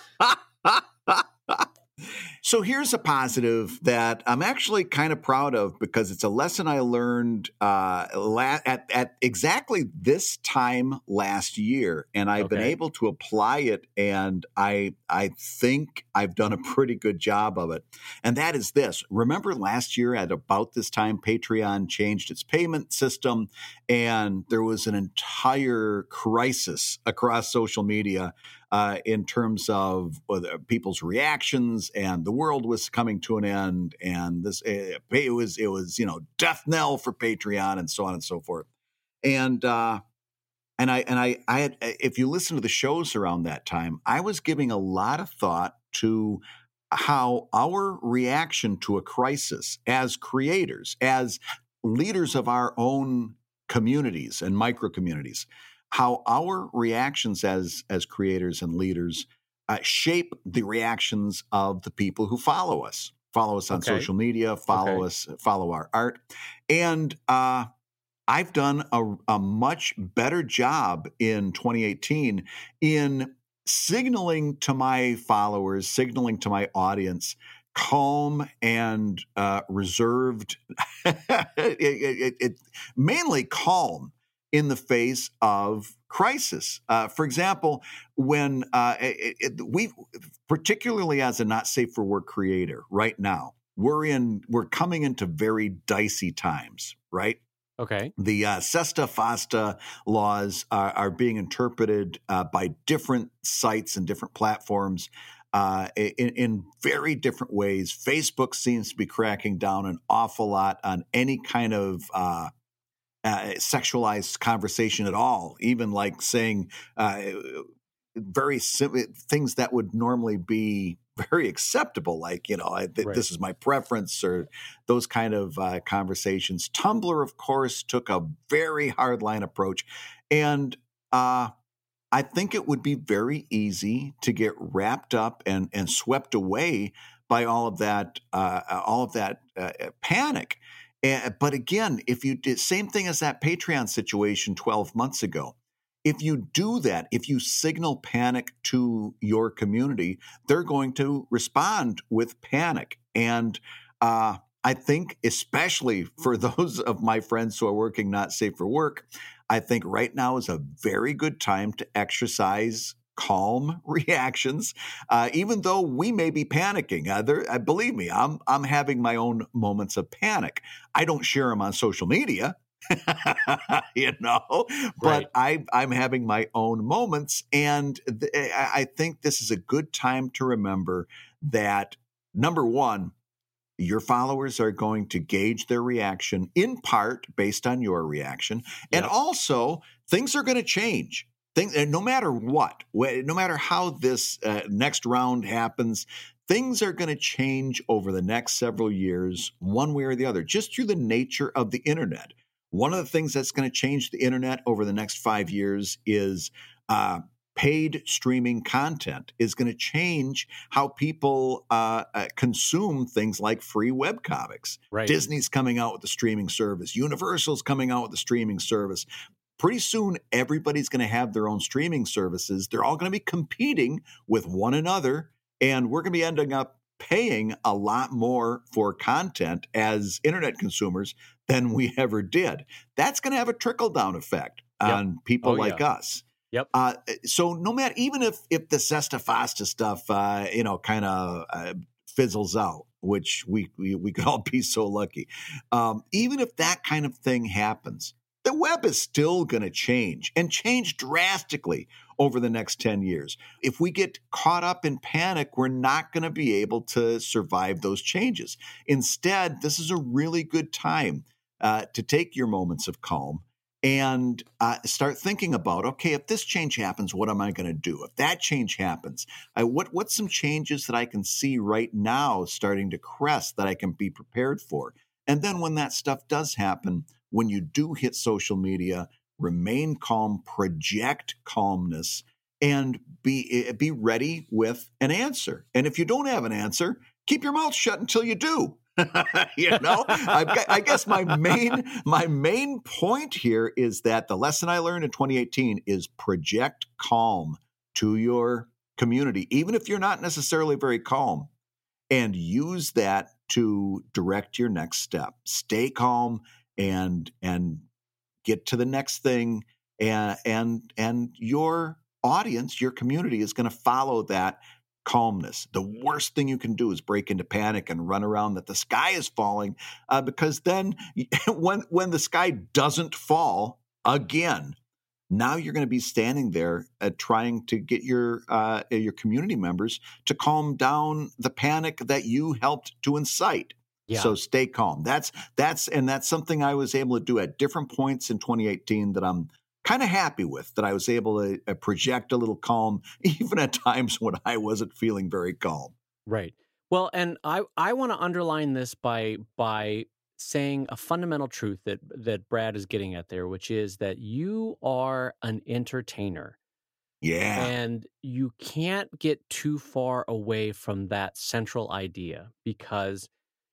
B: So here's a positive that I'm actually kind of proud of because it's a lesson I learned uh, la- at, at exactly this time last year, and I've been
A: Okay.
B: able to apply it, and I I think I've done a pretty good job of it. And that is this: remember last year at about this time, Patreon changed its payment system, and there was an entire crisis across social media. Uh, in terms of uh, people's reactions, and the world was coming to an end, and this uh, it was it was you know death knell for Patreon, and so on and so forth. And uh, and I and I I had, if you listen to the shows around that time, I was giving a lot of thought to how our reaction to a crisis as creators, as leaders of our own communities and micro communities, how our reactions as as creators and leaders uh, shape the reactions of the people who follow us, follow us on
A: Okay.
B: social media, follow
A: Okay.
B: us, follow our art, and uh, I've done a, a much better job in twenty eighteen in signaling to my followers, signaling to my audience, calm and uh, reserved, it, it, it, mainly calm in the face of crisis. Uh, for example, when uh, it, it, we, particularly as a not safe for work creator, right now we're in, we're coming into very dicey times, right?
A: Okay.
B: The uh, SESTA FOSTA laws are, are being interpreted uh, by different sites and different platforms uh, in, in very different ways. Facebook seems to be cracking down an awful lot on any kind of uh, uh, sexualized conversation at all, even like saying uh, very sim- things that would normally be very acceptable, like, you know, I, th-
A: Right.
B: this is my preference, or those kind of uh, conversations. Tumblr, of course, took a very hardline approach. And uh, I think it would be very easy to get wrapped up and, and swept away by all of that, uh, all of that uh, panic. And, but again, if you did same thing as that Patreon situation twelve months ago, if you do that, if you signal panic to your community, they're going to respond with panic. And uh, I think, especially for those of my friends who are working not safe for work, I think right now is a very good time to exercise calm reactions, uh, even though we may be panicking. Uh, there, uh, believe me, I'm I'm having my own moments of panic. I don't share them on social media. you know,
A: Right.
B: but I, I'm having my own moments. And th- I I think this is a good time to remember that, number one, your followers are going to gauge their reaction in part based on your reaction. And
A: Yep.
B: also, things are going to change. Things, no matter what, no matter how this uh, next round happens, things are going to change over the next several years, one way or the other, just through the nature of the internet. One of the things that's going to change the internet over the next five years is uh, paid streaming content is going to change how people uh, uh, consume things like free webcomics.
A: Right.
B: Disney's coming out with a streaming service. Universal's coming out with a streaming service. Pretty soon, everybody's going to have their own streaming services. They're all going to be competing with one another, and we're going to be ending up paying a lot more for content as internet consumers than we ever did. That's going to have a trickle-down effect yep. on people oh, like
A: yeah.
B: us.
A: Yep.
B: Uh, so no matter, even if if the Sesta Fasta stuff, uh, you know, kind of uh, fizzles out, which we, we we could all be so lucky, um, even if that kind of thing happens, the web is still going to change and change drastically over the next ten years. If we get caught up in panic, we're not going to be able to survive those changes. Instead, this is a really good time uh, to take your moments of calm and uh, start thinking about, okay, if this change happens, what am I going to do? If that change happens, uh, what what's some changes that I can see right now starting to crest that I can be prepared for? And then when that stuff does happen, when you do hit social media, remain calm, project calmness, and be be ready with an answer. And if you don't have an answer, keep your mouth shut until you do. you know, I've, I guess my main my main point here is that the lesson I learned in twenty eighteen is project calm to your community, even if you're not necessarily very calm, and use that to direct your next step. Stay calm and and get to the next thing, and and and your audience, your community is going to follow that calmness. The worst thing you can do is break into panic and run around that the sky is falling, uh, because then when when the sky doesn't fall again, now you're going to be standing there uh, trying to get your uh, your community members to calm down the panic that you helped to incite. Yeah. So stay calm. That's that's and that's something I was able to do at different points in twenty eighteen that I'm kind of happy with, that I was able to uh, project a little calm, even at times when I wasn't feeling very calm.
A: Right. Well, and I, I want to underline this by by saying a fundamental truth that that Brad is getting at there, which is that you are an entertainer.
B: Yeah.
A: And you can't get too far away from that central idea, because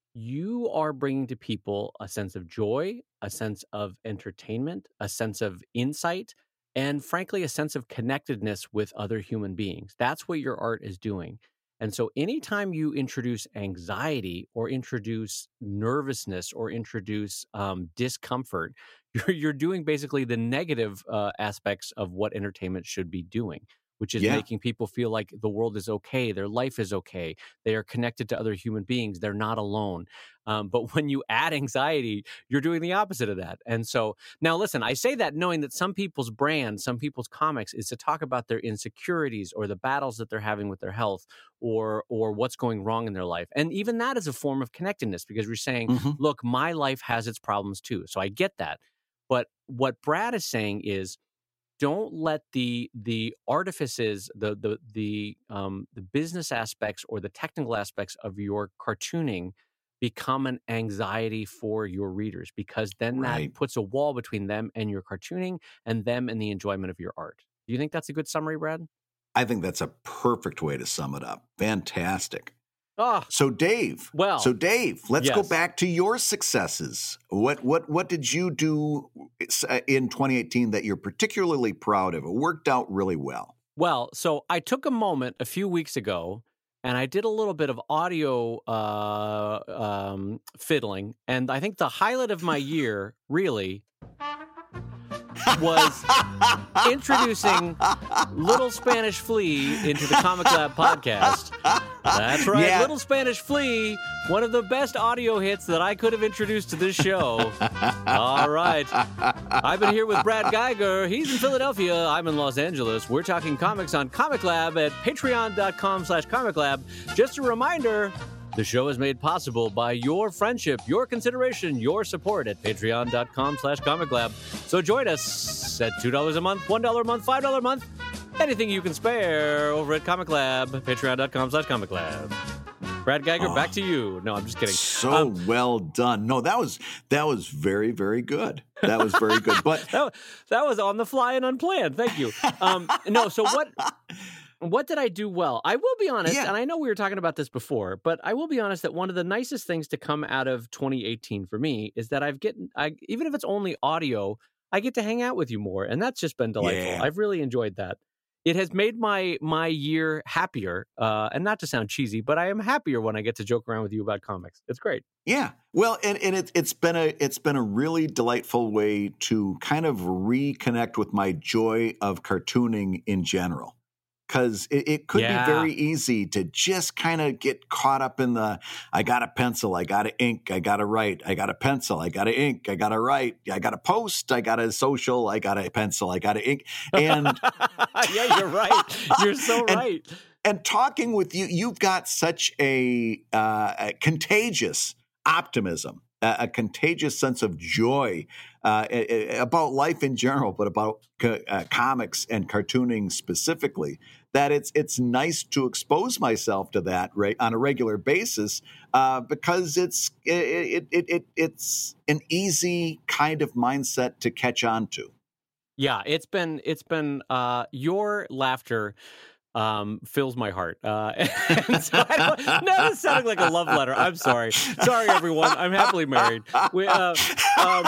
A: you are bringing to people a sense of joy, a sense of entertainment, a sense of insight, and frankly, a sense of connectedness with other human beings. That's what your art is doing. And so anytime you introduce anxiety or introduce nervousness or introduce um, discomfort, you're, you're doing basically the negative uh, aspects of what entertainment should be doing, which is yeah. making people feel like the world is okay, their life is okay, they are connected to other human beings, they're not alone. Um, but when you add anxiety, you're doing the opposite of that. And so now listen, I say that knowing that some people's brand, some people's comics is to talk about their insecurities or the battles that they're having with their health or or what's going wrong in their life. And even that is a form of connectedness, because you're saying, mm-hmm. look, my life has its problems too. So I get that. But what Brad is saying is, don't let the the artifices, the the the um, the business aspects or the technical aspects of your cartooning become an anxiety for your readers, because then right. that puts a wall between them and your cartooning and them and the enjoyment of your art. Do you think that's a good summary, Brad?
B: I think that's a perfect way to sum it up. Fantastic.
A: Oh,
B: so Dave,
A: well,
B: so Dave, let's
A: yes.
B: go back to your successes. What what what did you do in twenty eighteen that you're particularly proud of? It worked out really well.
A: Well, so I took a moment a few weeks ago and I did a little bit of audio uh, um, fiddling. And I think the highlight of my year, really, was introducing Little Spanish Flea into the Comic Lab podcast. That's right, yeah. Little Spanish Flea, one of the best audio hits that I could have introduced to this show. All right. I've been here with Brad Geiger. He's in Philadelphia. I'm in Los Angeles. We're talking comics on Comic Lab at patreon.com slash Comic Lab. Just a reminder, The show is made possible by your friendship, your consideration, your support at patreon.com slash comic lab. So join us at two dollars a month, one dollar a month, five dollars a month, anything you can spare over at Comic Lab, patreon.com slash comic lab. Brad Geiger, oh, back to you. No, I'm just kidding.
B: So
A: um,
B: well done. No, that was that was very, very good. That was very good. But
A: that, that was on the fly and unplanned. Thank you. Um, no, so what... What did I do well? I will be honest, yeah. and I know we were talking about this before, but I will be honest that one of the nicest things to come out of twenty eighteen for me is that I've gotten, I, even if it's only audio, I get to hang out with you more, and that's just been delightful. Yeah. I've really enjoyed that. It has made my my year happier, uh, and not to sound cheesy, but I am happier when I get to joke around with you about comics. It's great.
B: Yeah, well, and, and it, it's been a it's been a really delightful way to kind of reconnect with my joy of cartooning in general. Because it, it could yeah. be very easy to just kind of get caught up in the, I got a pencil, I got to ink, I got to write, I got a pencil, I got to ink, I got to write, I got to post, I got a social, I got a pencil, I got to ink. And
A: yeah, you're right. You're so
B: and,
A: right.
B: And talking with you, you've got such a, uh, a contagious optimism, a, a contagious sense of joy uh, about life in general, but about co- uh, comics and cartooning specifically, that it's it's nice to expose myself to that right on a regular basis uh, because it's it, it it it's an easy kind of mindset to catch on to.
A: Yeah, it's been it's been uh, your laughter um, fills my heart. Uh, and so I don't, now this sounding like a love letter. I'm sorry. Sorry, everyone. I'm happily married. We, uh, um,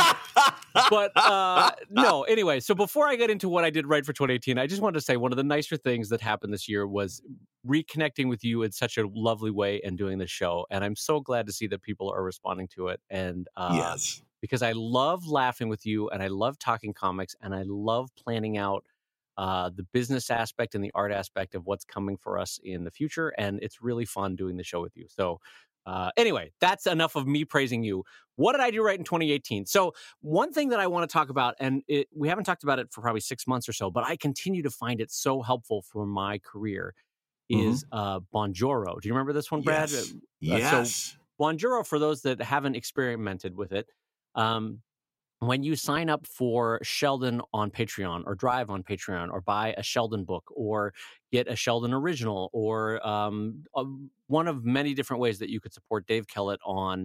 A: but uh, no, anyway, so before I get into what I did right for twenty eighteen, I just wanted to say one of the nicer things that happened this year was reconnecting with you in such a lovely way and doing the show. And I'm so glad to see that people are responding to it. And uh,
B: yes,
A: because I love laughing with you and I love talking comics and I love planning out uh, the business aspect and the art aspect of what's coming for us in the future. And it's really fun doing the show with you. So uh, anyway, that's enough of me praising you. What did I do right in twenty eighteen? So one thing that I want to talk about, and it, we haven't talked about it for probably six months or so, but I continue to find it so helpful for my career, is mm-hmm. uh, Bonjoro. Do you remember this one, Brad?
B: Yes.
A: Uh,
B: yes.
A: So Bonjoro, for those that haven't experimented with it, um, when you sign up for Sheldon on Patreon or Drive on Patreon or buy a Sheldon book or get a Sheldon original or um, uh, one of many different ways that you could support Dave Kellett on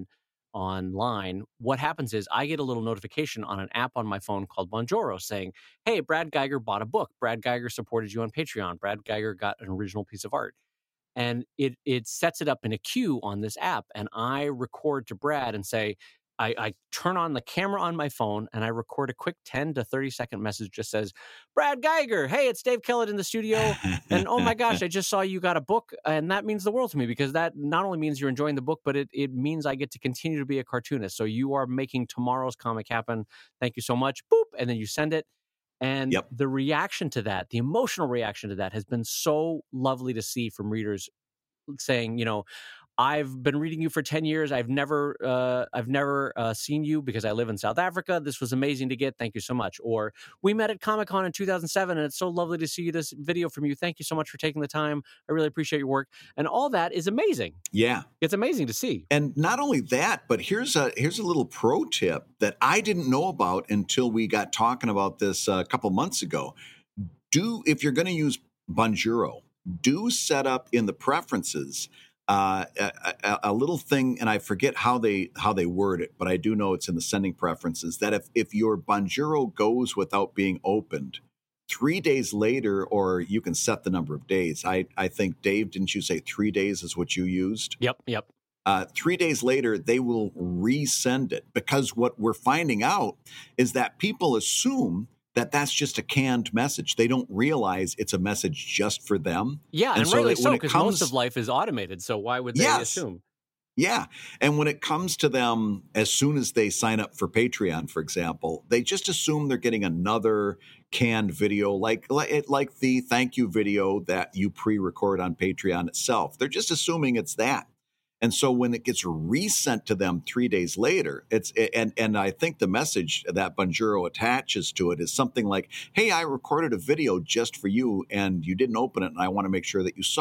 A: online, what happens is I get a little notification on an app on my phone called Bonjoro saying, hey, Brad Geiger bought a book. Brad Geiger supported you on Patreon. Brad Geiger got an original piece of art. And it it sets it up in a queue on this app. And I record to Brad and say, I, I turn on the camera on my phone and I record a quick ten to thirty second message just says, Brad Geiger, hey, it's Dave Kellett in the studio. And oh my gosh, I just saw you got a book. And that means the world to me because that not only means you're enjoying the book, but it, it means I get to continue to be a cartoonist. So you are making tomorrow's comic happen. Thank you so much. Boop. And then you send it. And yep. the reaction to that, the emotional reaction to that has been so lovely to see from readers saying, you know, I've been reading you for ten years. I've never, uh, I've never uh, seen you because I live in South Africa. This was amazing to get. Thank you so much. Or we met at Comic-Con in two thousand seven, and it's so lovely to see this video from you. Thank you so much for taking the time. I really appreciate your work. And all that is amazing.
B: Yeah,
A: it's amazing to see.
B: And not only that, but here's a here's a little pro tip that I didn't know about until we got talking about this a couple months ago. Do if you're going to use Bonjoro, do set up in the preferences. Uh, a, a, a little thing, and I forget how they how they word it, but I do know it's in the sending preferences, that if, if your Bonjoro goes without being opened, three days later, or you can set the number of days. I, I think, Dave, didn't you say three days is what you used?
A: Yep, yep.
B: Uh, three days later, they will resend it, because what we're finding out is that people assume that that's just a canned message. They don't realize it's a message just for them.
A: Yeah, and, and so rightly so, because most of life is automated, so why would they
B: yes,
A: assume?
B: Yeah, and when it comes to them, as soon as they sign up for Patreon, for example, they just assume they're getting another canned video, like, like, like the thank you video that you pre-record on Patreon itself. They're just assuming it's that. And so when it gets resent to them three days later, it's and and I think the message that Bonjoro attaches to it is something like, hey, I recorded a video just for you and you didn't open it and I want to make sure that you saw it.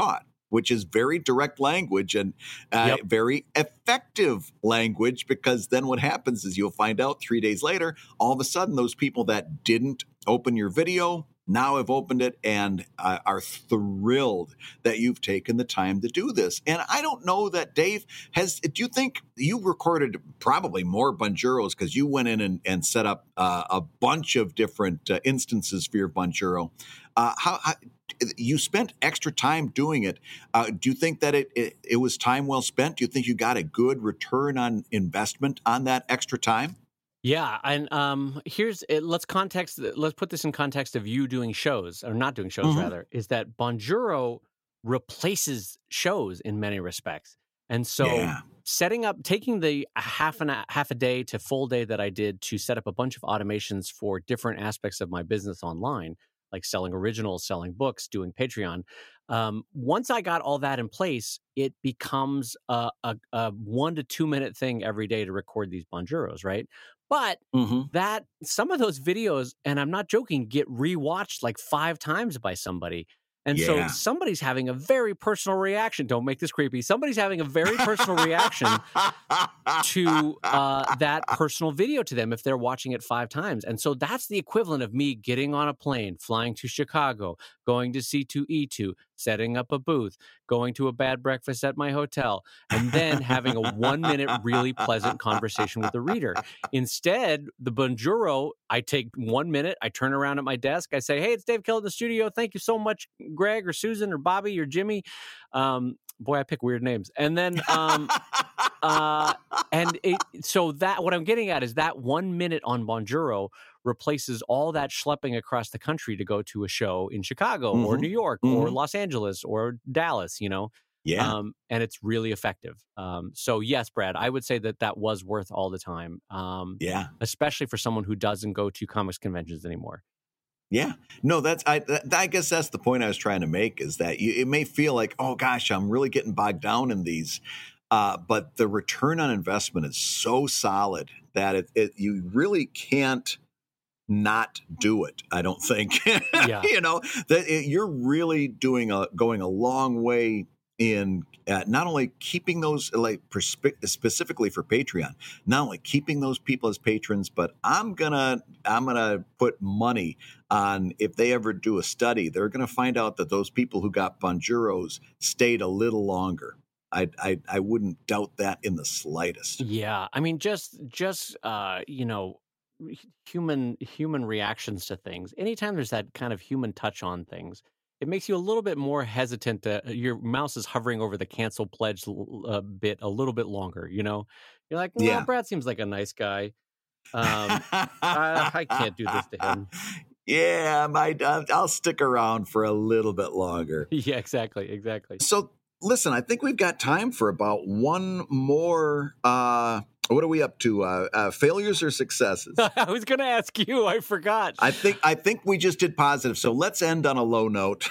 B: which is very direct language and uh,
A: Yep.
B: very effective language, because then what happens is you'll find out three days later, all of a sudden, those people that didn't open your video now have opened it and uh, are thrilled that you've taken the time to do this. And I don't know that Dave has, do you think you recorded probably more Bonjuros because you went in and, and set up uh, a bunch of different uh, instances for your Bonjuro? Uh, how, how you spent extra time doing it. Uh, do you think that it, it, it was time well spent? Do you think you got a good return on investment on that extra time?
A: Yeah, and um, here's it, let's context. Let's put this in context of you doing shows or not doing shows. Mm-hmm. Rather, is that Bonjuro replaces shows in many respects, and so yeah. setting up, taking the half an half a day to full day that I did to set up a bunch of automations for different aspects of my business online, like selling originals, selling books, doing Patreon. Um, once I got all that in place, it becomes a, a, a one to two minute thing every day to record these Bonjuros, right? But mm-hmm. that some of those videos, and I'm not joking, get rewatched like five times by somebody. And yeah. so somebody's having a very personal reaction. Don't make this creepy. Somebody's having a very personal reaction to uh, that personal video to them if they're watching it five times. And so that's the equivalent of me getting on a plane, flying to Chicago, going to C two E two, setting up a booth, going to a bad breakfast at my hotel, and then having a one-minute really pleasant conversation with the reader. Instead, the Bonjuro, I take one minute, I turn around at my desk, I say, hey, it's Dave Kell in the studio. Thank you so much, Greg or Susan or Bobby or Jimmy. Um, boy, I pick weird names. And then, um, uh, and it, so that, what I'm getting at is that one minute on Bonjuro replaces all that schlepping across the country to go to a show in Chicago mm-hmm. or New York mm-hmm. or Los Angeles or Dallas, you know?
B: Yeah.
A: Um, and it's really effective. Um, so yes, Brad, I would say that that was worth all the time. Um,
B: yeah.
A: Especially for someone who doesn't go to comics conventions anymore.
B: Yeah, no, that's, I, that, I guess that's the point I was trying to make, is that you, it may feel like, oh gosh, I'm really getting bogged down in these. Uh, but the return on investment is so solid that it, it you really can't not do it. I don't think,
A: yeah.
B: you know, that it, you're really doing a, going a long way in uh, not only keeping those, like perspe- specifically for Patreon, not only keeping those people as patrons, but I'm gonna I'm gonna put money on, if they ever do a study, they're gonna find out that those people who got Bonjuros stayed a little longer. I I I wouldn't doubt that in the slightest.
A: Yeah, I mean, just just uh, you know, human human reactions to things. Anytime there's that kind of human touch on things, it makes you a little bit more hesitant to, your mouse is hovering over the cancel pledge uh, bit a little bit longer, you know? You're like, well, yeah. Brad seems like a nice guy. Um, I, I can't do this to him.
B: Yeah, my, I'll stick around for a little bit longer.
A: Yeah, exactly, exactly.
B: So listen, I think we've got time for about one more, uh, what are we up to? Uh, uh, failures or successes?
A: I was going to ask you. I forgot.
B: I think I think we just did positive. So let's end on a low note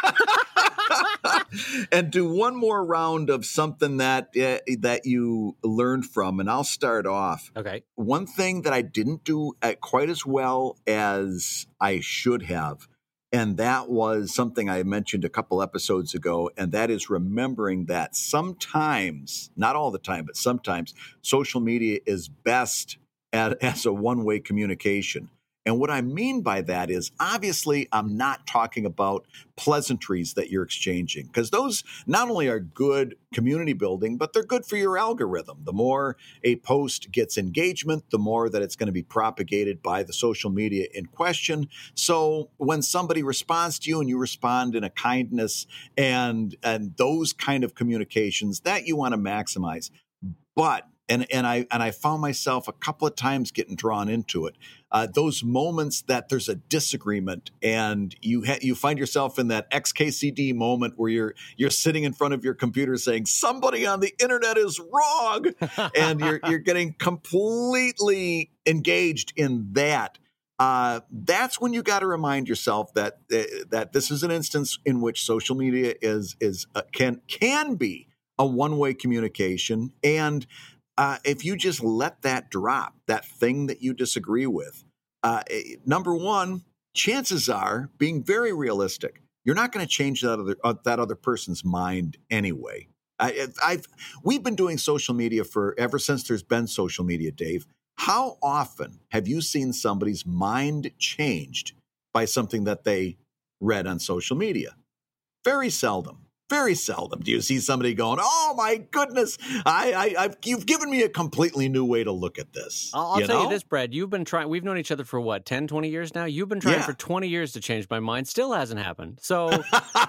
B: and do one more round of something that uh, that you learned from. And I'll start off.
A: Okay.
B: One thing that I didn't do uh, quite as well as I should have, and that was something I mentioned a couple episodes ago, and that is remembering that sometimes, not all the time, but sometimes social media is best at, as a one-way communication. And what I mean by that is, obviously, I'm not talking about pleasantries that you're exchanging, because those not only are good community building, but they're good for your algorithm. The more a post gets engagement, the more that it's going to be propagated by the social media in question. So when somebody responds to you and you respond in a kindness and, and those kind of communications, that you want to maximize. But And and I and I found myself a couple of times getting drawn into it. Uh, those moments that there's a disagreement, and you ha- you find yourself in that X K C D moment where you're you're sitting in front of your computer saying somebody on the internet is wrong, and you're you're getting completely engaged in that. Uh, that's when you got to remind yourself that uh, that this is an instance in which social media is is uh, can can be a one-way communication. And uh, if you just let that drop, that thing that you disagree with, uh, number one, chances are, being very realistic, you're not going to change that other uh, that other person's mind anyway. I, I've we've been doing social media for ever since there's been social media, Dave. How often have you seen somebody's mind changed by something that they read on social media? Very seldom. Very seldom do you see somebody going, "Oh my goodness, I, I, I've, you've given me a completely new way to look at this."
A: I'll, I'll
B: you
A: tell
B: know?
A: you this, Brad. You've been trying. We've known each other for what, ten, twenty years now. You've been trying
B: Yeah.
A: for twenty years to change my mind. Still hasn't happened. So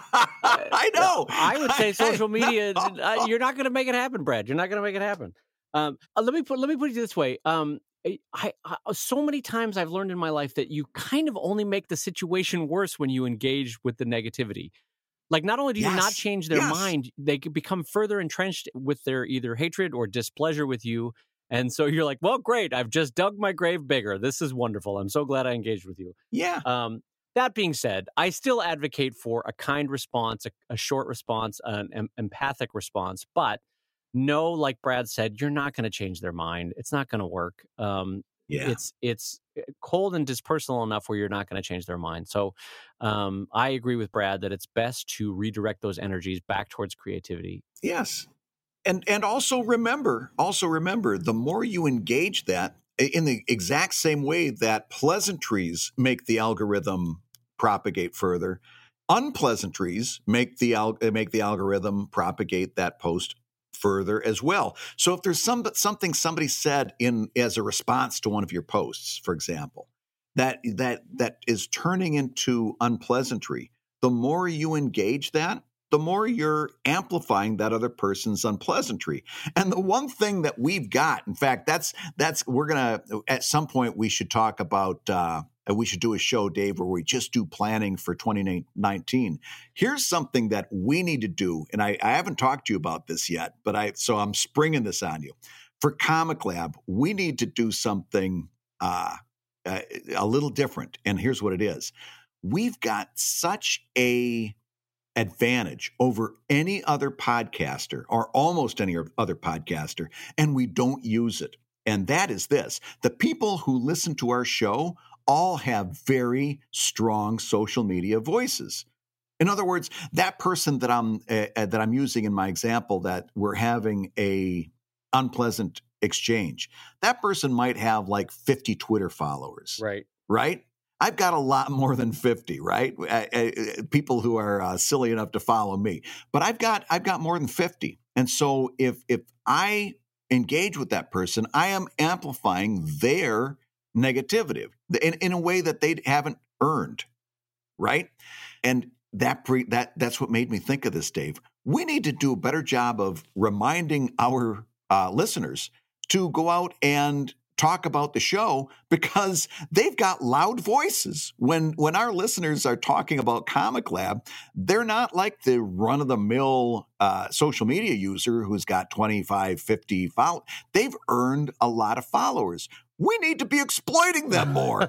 B: I know.
A: I would say social media.
B: I
A: Uh, you're not going to make it happen, Brad. You're not going to make it happen. Um, uh, let me put. Let me put it this way. Um, I, I so many times I've learned in my life that you kind of only make the situation worse when you engage with the negativity. Like, not only do you
B: Yes.
A: not change their
B: Yes.
A: mind, they could become further entrenched with their either hatred or displeasure with you. And so you're like, well, great. I've just dug my grave bigger. This is wonderful. I'm so glad I engaged with you.
B: Yeah.
A: Um, that being said, I still advocate for a kind response, a, a short response, an em- empathic response. But no, like Brad said, you're not going to change their mind. It's not going to work. Um,
B: Yeah.
A: It's it's cold and dispersonal enough where you're not going to change their mind. So um, I agree with Brad that it's best to redirect those energies back towards creativity.
B: Yes. And and also remember, also remember, the more you engage that in the exact same way that pleasantries make the algorithm propagate further, unpleasantries make the al- make the algorithm propagate that post further as well. So if there's some something somebody said in as a response to one of your posts, for example, that that that is turning into unpleasantry, the more you engage that, the more you're amplifying that other person's unpleasantry. And the one thing that we've got, in fact, that's that's we're gonna at some point we should talk about. Uh, we should do a show, Dave, where we just do planning for twenty nineteen. Here's something that we need to do, and I, I haven't talked to you about this yet, but I so I'm springing this on you. For Comic Lab, we need to do something uh, uh, a little different, and here's what it is: we've got such a advantage over any other podcaster or almost any other podcaster, and we don't use it. And that is this: the people who listen to our show all have very strong social media voices. In other words, that person that I'm uh, that I'm using in my example, that we're having a unpleasant exchange, that person might have like fifty Twitter followers,
A: Right.
B: right? I've got a lot more than fifty, right? Uh, uh, people who are uh, silly enough to follow me, but I've got I've got more than fifty, and so if if I engage with that person, I am amplifying their negativity in, in a way that they haven't earned, right? And that pre, that that's what made me think of this, Dave. We need to do a better job of reminding our uh, listeners to go out and talk about the show, because they've got loud voices. When when our listeners are talking about Comic Lab, they're not like the run-of-the-mill uh, social media user who's got twenty-five, fifty followers. They've earned a lot of followers. We need to be exploiting them more.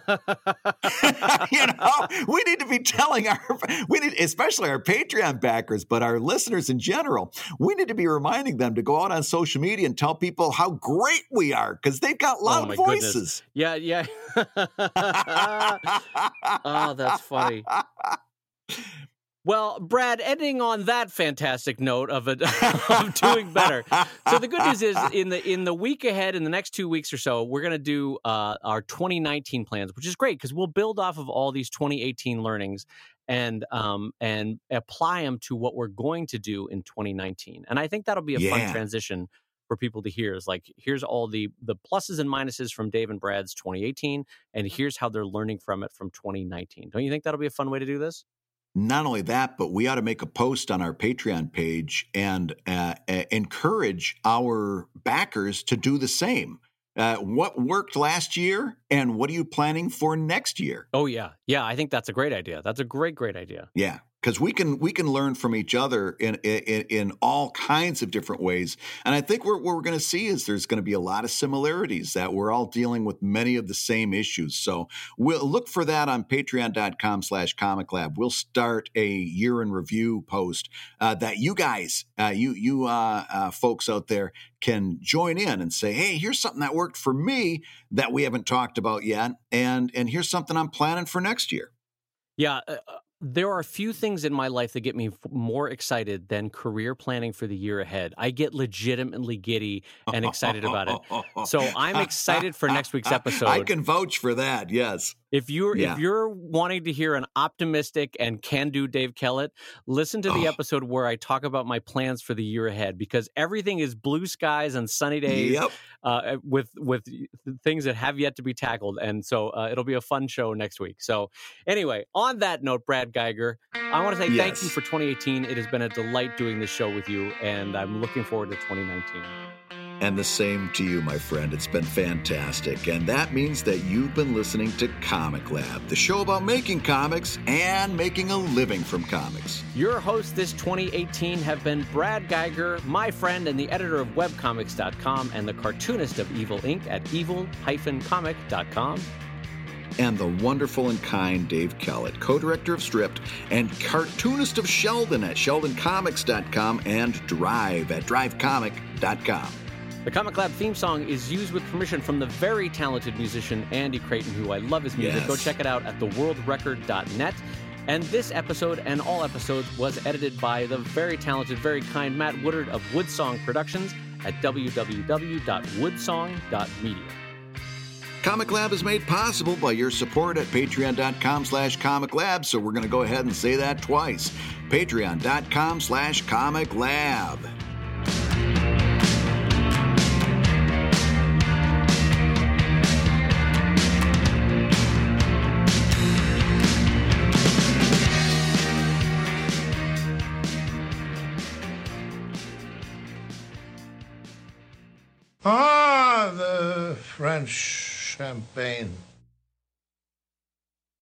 B: You know, we need to be telling our, we need, especially our Patreon backers, but our listeners in general, we need to be reminding them to go out on social media and tell people how great we are, because they've got loud
A: oh my
B: voices.
A: Goodness. Yeah, yeah. Oh, that's funny. Well, Brad, ending on that fantastic note of, a, of doing better. So the good news is, in the in the week ahead, in the next two weeks or so, we're going to do uh, our twenty nineteen plans, which is great because we'll build off of all these twenty eighteen learnings and um and apply them to what we're going to do in twenty nineteen. And I think that'll be a
B: Yeah.
A: fun transition for people to hear. Is like, here's all the the pluses and minuses from Dave and Brad's twenty eighteen, and here's how they're learning from it from twenty nineteen. Don't you think that'll be a fun way to do this?
B: Not only that, but we ought to make a post on our Patreon page and uh, uh, encourage our backers to do the same. Uh, what worked last year, and what are you planning for next year?
A: Oh, yeah. Yeah, I think that's a great idea. That's a great, great idea.
B: Yeah, because we can we can learn from each other in in, in all kinds of different ways. And I think what we're going to see is there's going to be a lot of similarities, that we're all dealing with many of the same issues. So we'll look for that on patreon.com slash comic lab. We'll start a year in review post uh, that you guys, uh, you you uh, uh, folks out there can join in and say, hey, here's something that worked for me that we haven't talked about yet. And, and here's something I'm planning for next year.
A: Yeah, uh, There are few things in my life that get me f- more excited than career planning for the year ahead. I get legitimately giddy and excited about it. So I'm excited for next week's episode.
B: I can vouch for that. Yes.
A: If you're
B: Yeah.
A: if you're wanting to hear an optimistic and can-do Dave Kellett, listen to the
B: Oh.
A: episode where I talk about my plans for the year ahead, because everything is blue skies and sunny days
B: Yep.
A: uh, with with things that have yet to be tackled, and so uh, it'll be a fun show next week. So anyway, on that note, Brad Geiger, I want to say thank
B: Yes.
A: you for twenty eighteen. It has been a delight doing this show with you, and I'm looking forward to twenty nineteen.
B: And the same to you, my friend. It's been fantastic. And that means that you've been listening to Comic Lab, the show about making comics and making a living from comics.
A: Your hosts this twenty eighteen have been Brad Geiger, my friend and the editor of webcomics dot com and the cartoonist of Evil Incorporated at evil dash comic dot com.
B: And the wonderful and kind Dave Kellett, co-director of Stripped and cartoonist of Sheldon at sheldon comics dot com and Drive at drive comic dot com.
A: The Comic Lab theme song is used with permission from the very talented musician Andy Creighton, who I love his music.
B: Yes.
A: Go check it out at the world record dot net. And this episode and all episodes was edited by the very talented, very kind Matt Woodard of Woodsong Productions at w w w dot woodsong dot media.
B: Comic Lab is made possible by your support at patreon dot com slash comic lab, so we're going to go ahead and say that twice. patreon dot com slash comic lab.
C: Ah, the French champagne.